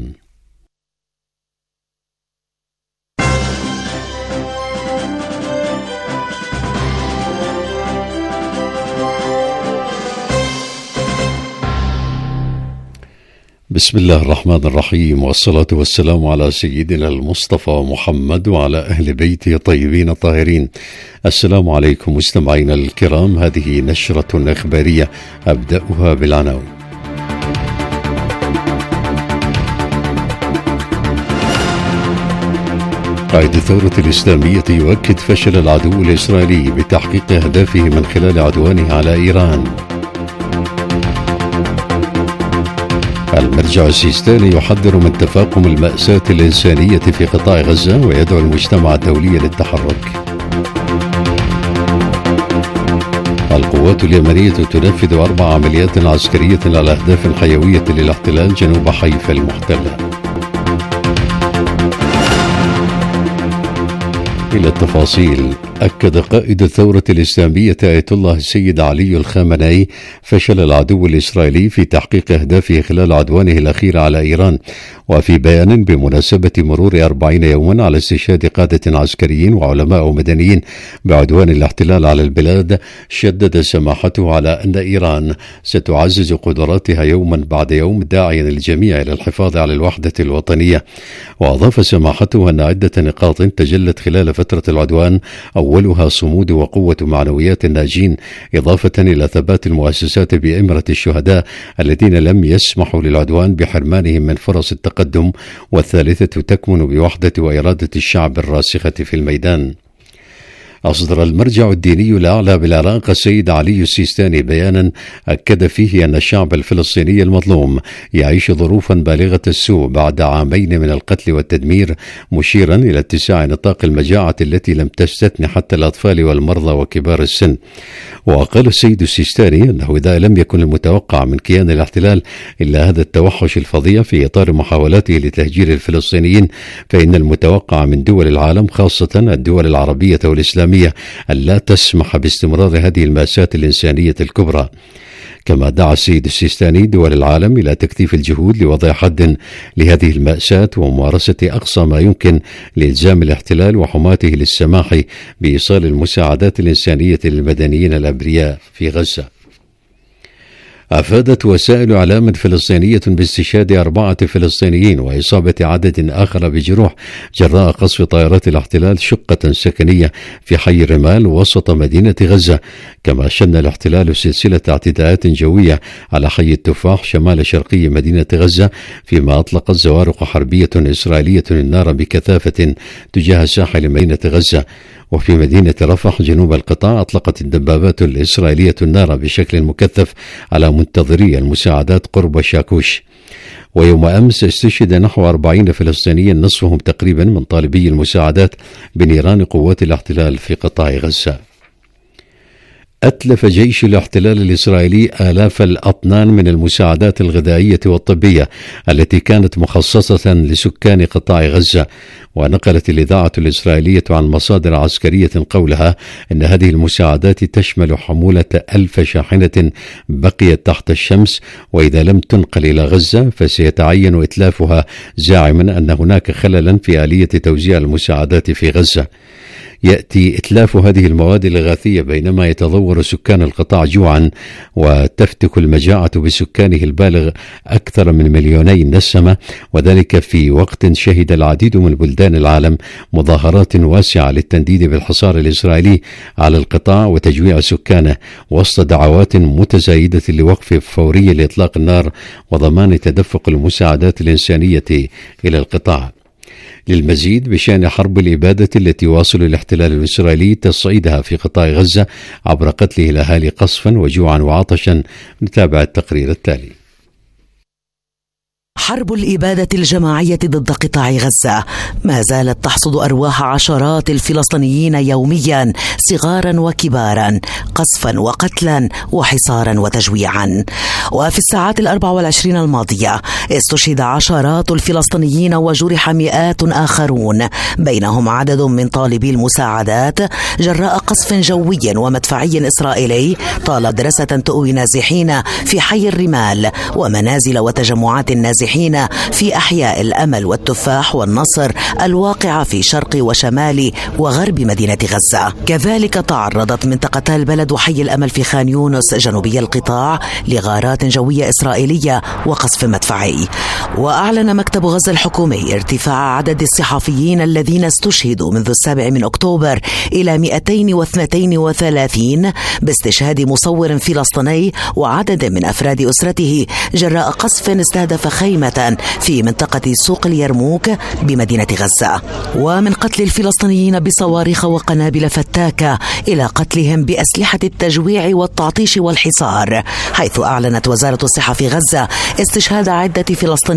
[SPEAKER 2] بسم الله الرحمن الرحيم، والصلاة والسلام على سيدنا المصطفى محمد وعلى أهل بيته الطيبين الطاهرين. السلام عليكم مستمعينا الكرام، هذه نشرة إخبارية أبدأها بالعناوين. قائد الثورة الإسلامية يؤكد فشل العدو الإسرائيلي بتحقيق أهدافه من خلال عدوانه على إيران. المرجع السيستاني يحذر من تفاقم المأساة الإنسانية في قطاع غزة ويدعو المجتمع الدولي للتحرك. القوات اليمنية تنفذ 4 عمليات عسكرية على أهداف حيوية للاحتلال جنوب حيفا المحتلة. إلى التفاصيل. أكد قائد الثورة الإسلامية آية الله السيد علي الخامنئي فشل العدو الإسرائيلي في تحقيق أهدافه خلال عدوانه الأخير على إيران. وفي بيان بمناسبة مرور 40 يوما على استشهاد قادة عسكريين وعلماء ومدنيين بعدوان الاحتلال على البلاد، شدد سماحته على أن إيران ستعزز قدراتها يوما بعد يوم، داعيا الجميع إلى الحفاظ على الوحدة الوطنية. وأضاف سماحته أن عدة نقاط تجلت خلال فترة العدوان، أولها صمود وقوة معنويات الناجين، إضافة إلى ثبات المؤسسات بإمرة الشهداء الذين لم يسمحوا للعدوان بحرمانهم من فرص التقدم، والثالثة تكمن بوحدة وإرادة الشعب الراسخة في الميدان. أصدر المرجع الديني الأعلى بالعراق السيد علي السيستاني بيانا أكد فيه أن الشعب الفلسطيني المظلوم يعيش ظروفا بالغة السوء بعد عامين من القتل والتدمير، مشيرا إلى اتساع نطاق المجاعة التي لم تستثن حتى الأطفال والمرضى وكبار السن. وقال السيد السيستاني أنه إذا لم يكن المتوقع من كيان الاحتلال إلا هذا التوحش الفظيع في إطار محاولاته لتهجير الفلسطينيين، فإن المتوقع من دول العالم خاصة الدول العربية والإسلامية أن لا تسمح باستمرار هذه المأساة الإنسانية الكبرى. كما دعا السيد السيستاني دول العالم إلى تكثيف الجهود لوضع حد لهذه المأساة وممارسة أقصى ما يمكن لإلزام الاحتلال وحماته للسماح بإيصال المساعدات الإنسانية للمدنيين الأبرياء في غزة. أفادت وسائل إعلام فلسطينية باستشهاد 4 فلسطينيين وإصابة عدد آخر بجروح جراء قصف طائرات الاحتلال شقة سكنية في حي الرمال وسط مدينة غزة. كما شن الاحتلال سلسلة اعتداءات جوية على حي التفاح شمال شرقي مدينة غزة، فيما أطلقت زوارق حربية إسرائيلية النار بكثافة تجاه ساحل مدينة غزة. وفي مدينة رفح جنوب القطاع أطلقت الدبابات الإسرائيلية النار بشكل مكثف على منتظري المساعدات قرب شاكوش. ويوم أمس استشهد نحو 40 فلسطينيا، نصفهم تقريبا من طالبي المساعدات بنيران قوات الاحتلال في قطاع غزة. أتلف جيش الاحتلال الإسرائيلي آلاف الأطنان من المساعدات الغذائية والطبية التي كانت مخصصة لسكان قطاع غزة. ونقلت الإذاعة الإسرائيلية عن مصادر عسكرية قولها إن هذه المساعدات تشمل حمولة 1000 شاحنة بقيت تحت الشمس، وإذا لم تنقل إلى غزة فسيتعين إتلافها، زاعما أن هناك خللا في آلية توزيع المساعدات في غزة. يأتي إتلاف هذه المواد الإغاثية بينما يتضور سكان القطاع جوعا، وتفتك المجاعة بسكانه البالغ أكثر من 2 نسمة، وذلك في وقت شهد العديد من بلدان العالم مظاهرات واسعة للتنديد بالحصار الإسرائيلي على القطاع وتجويع سكانه، وسط دعوات متزايدة لوقف فوري لإطلاق النار وضمان تدفق المساعدات الإنسانية إلى القطاع. للمزيد بشأن حرب الإبادة التي يواصل الاحتلال الإسرائيلي تصعيدها في قطاع غزة عبر قتله الأهالي قصفا وجوعا وعطشا، نتابع التقرير التالي.
[SPEAKER 1] حرب الإبادة الجماعية ضد قطاع غزة ما زالت تحصد أرواح عشرات الفلسطينيين يوميا، صغارا وكبارا، قصفا وقتلا وحصارا وتجويعا. وفي الساعات 24 الماضية استشهد عشرات الفلسطينيين وجرح مئات آخرون، بينهم عدد من طالبي المساعدات، جراء قصف جوي ومدفعي إسرائيلي طال درسة تؤوي نازحين في حي الرمال ومنازل وتجمعات النازحين في أحياء الأمل والتفاح والنصر الواقعة في شرق وشمال وغرب مدينة غزة. كذلك تعرضت منطقة البلد وحي الأمل في خان يونس جنوبي القطاع لغارات جوية إسرائيلية وقصف مدفعي. وأعلن مكتب غزة الحكومي ارتفاع عدد الصحفيين الذين استشهدوا منذ 7 أكتوبر إلى 232 باستشهاد مصور فلسطيني وعدد من أفراد أسرته جراء قصف استهدف خيمة في منطقة سوق اليرموك بمدينة غزة. ومن قتل الفلسطينيين بصواريخ وقنابل فتاكة إلى قتلهم بأسلحة التجويع والتعطيش والحصار، حيث أعلنت وزارة الصحة في غزة استشهاد عدة فلسطينيين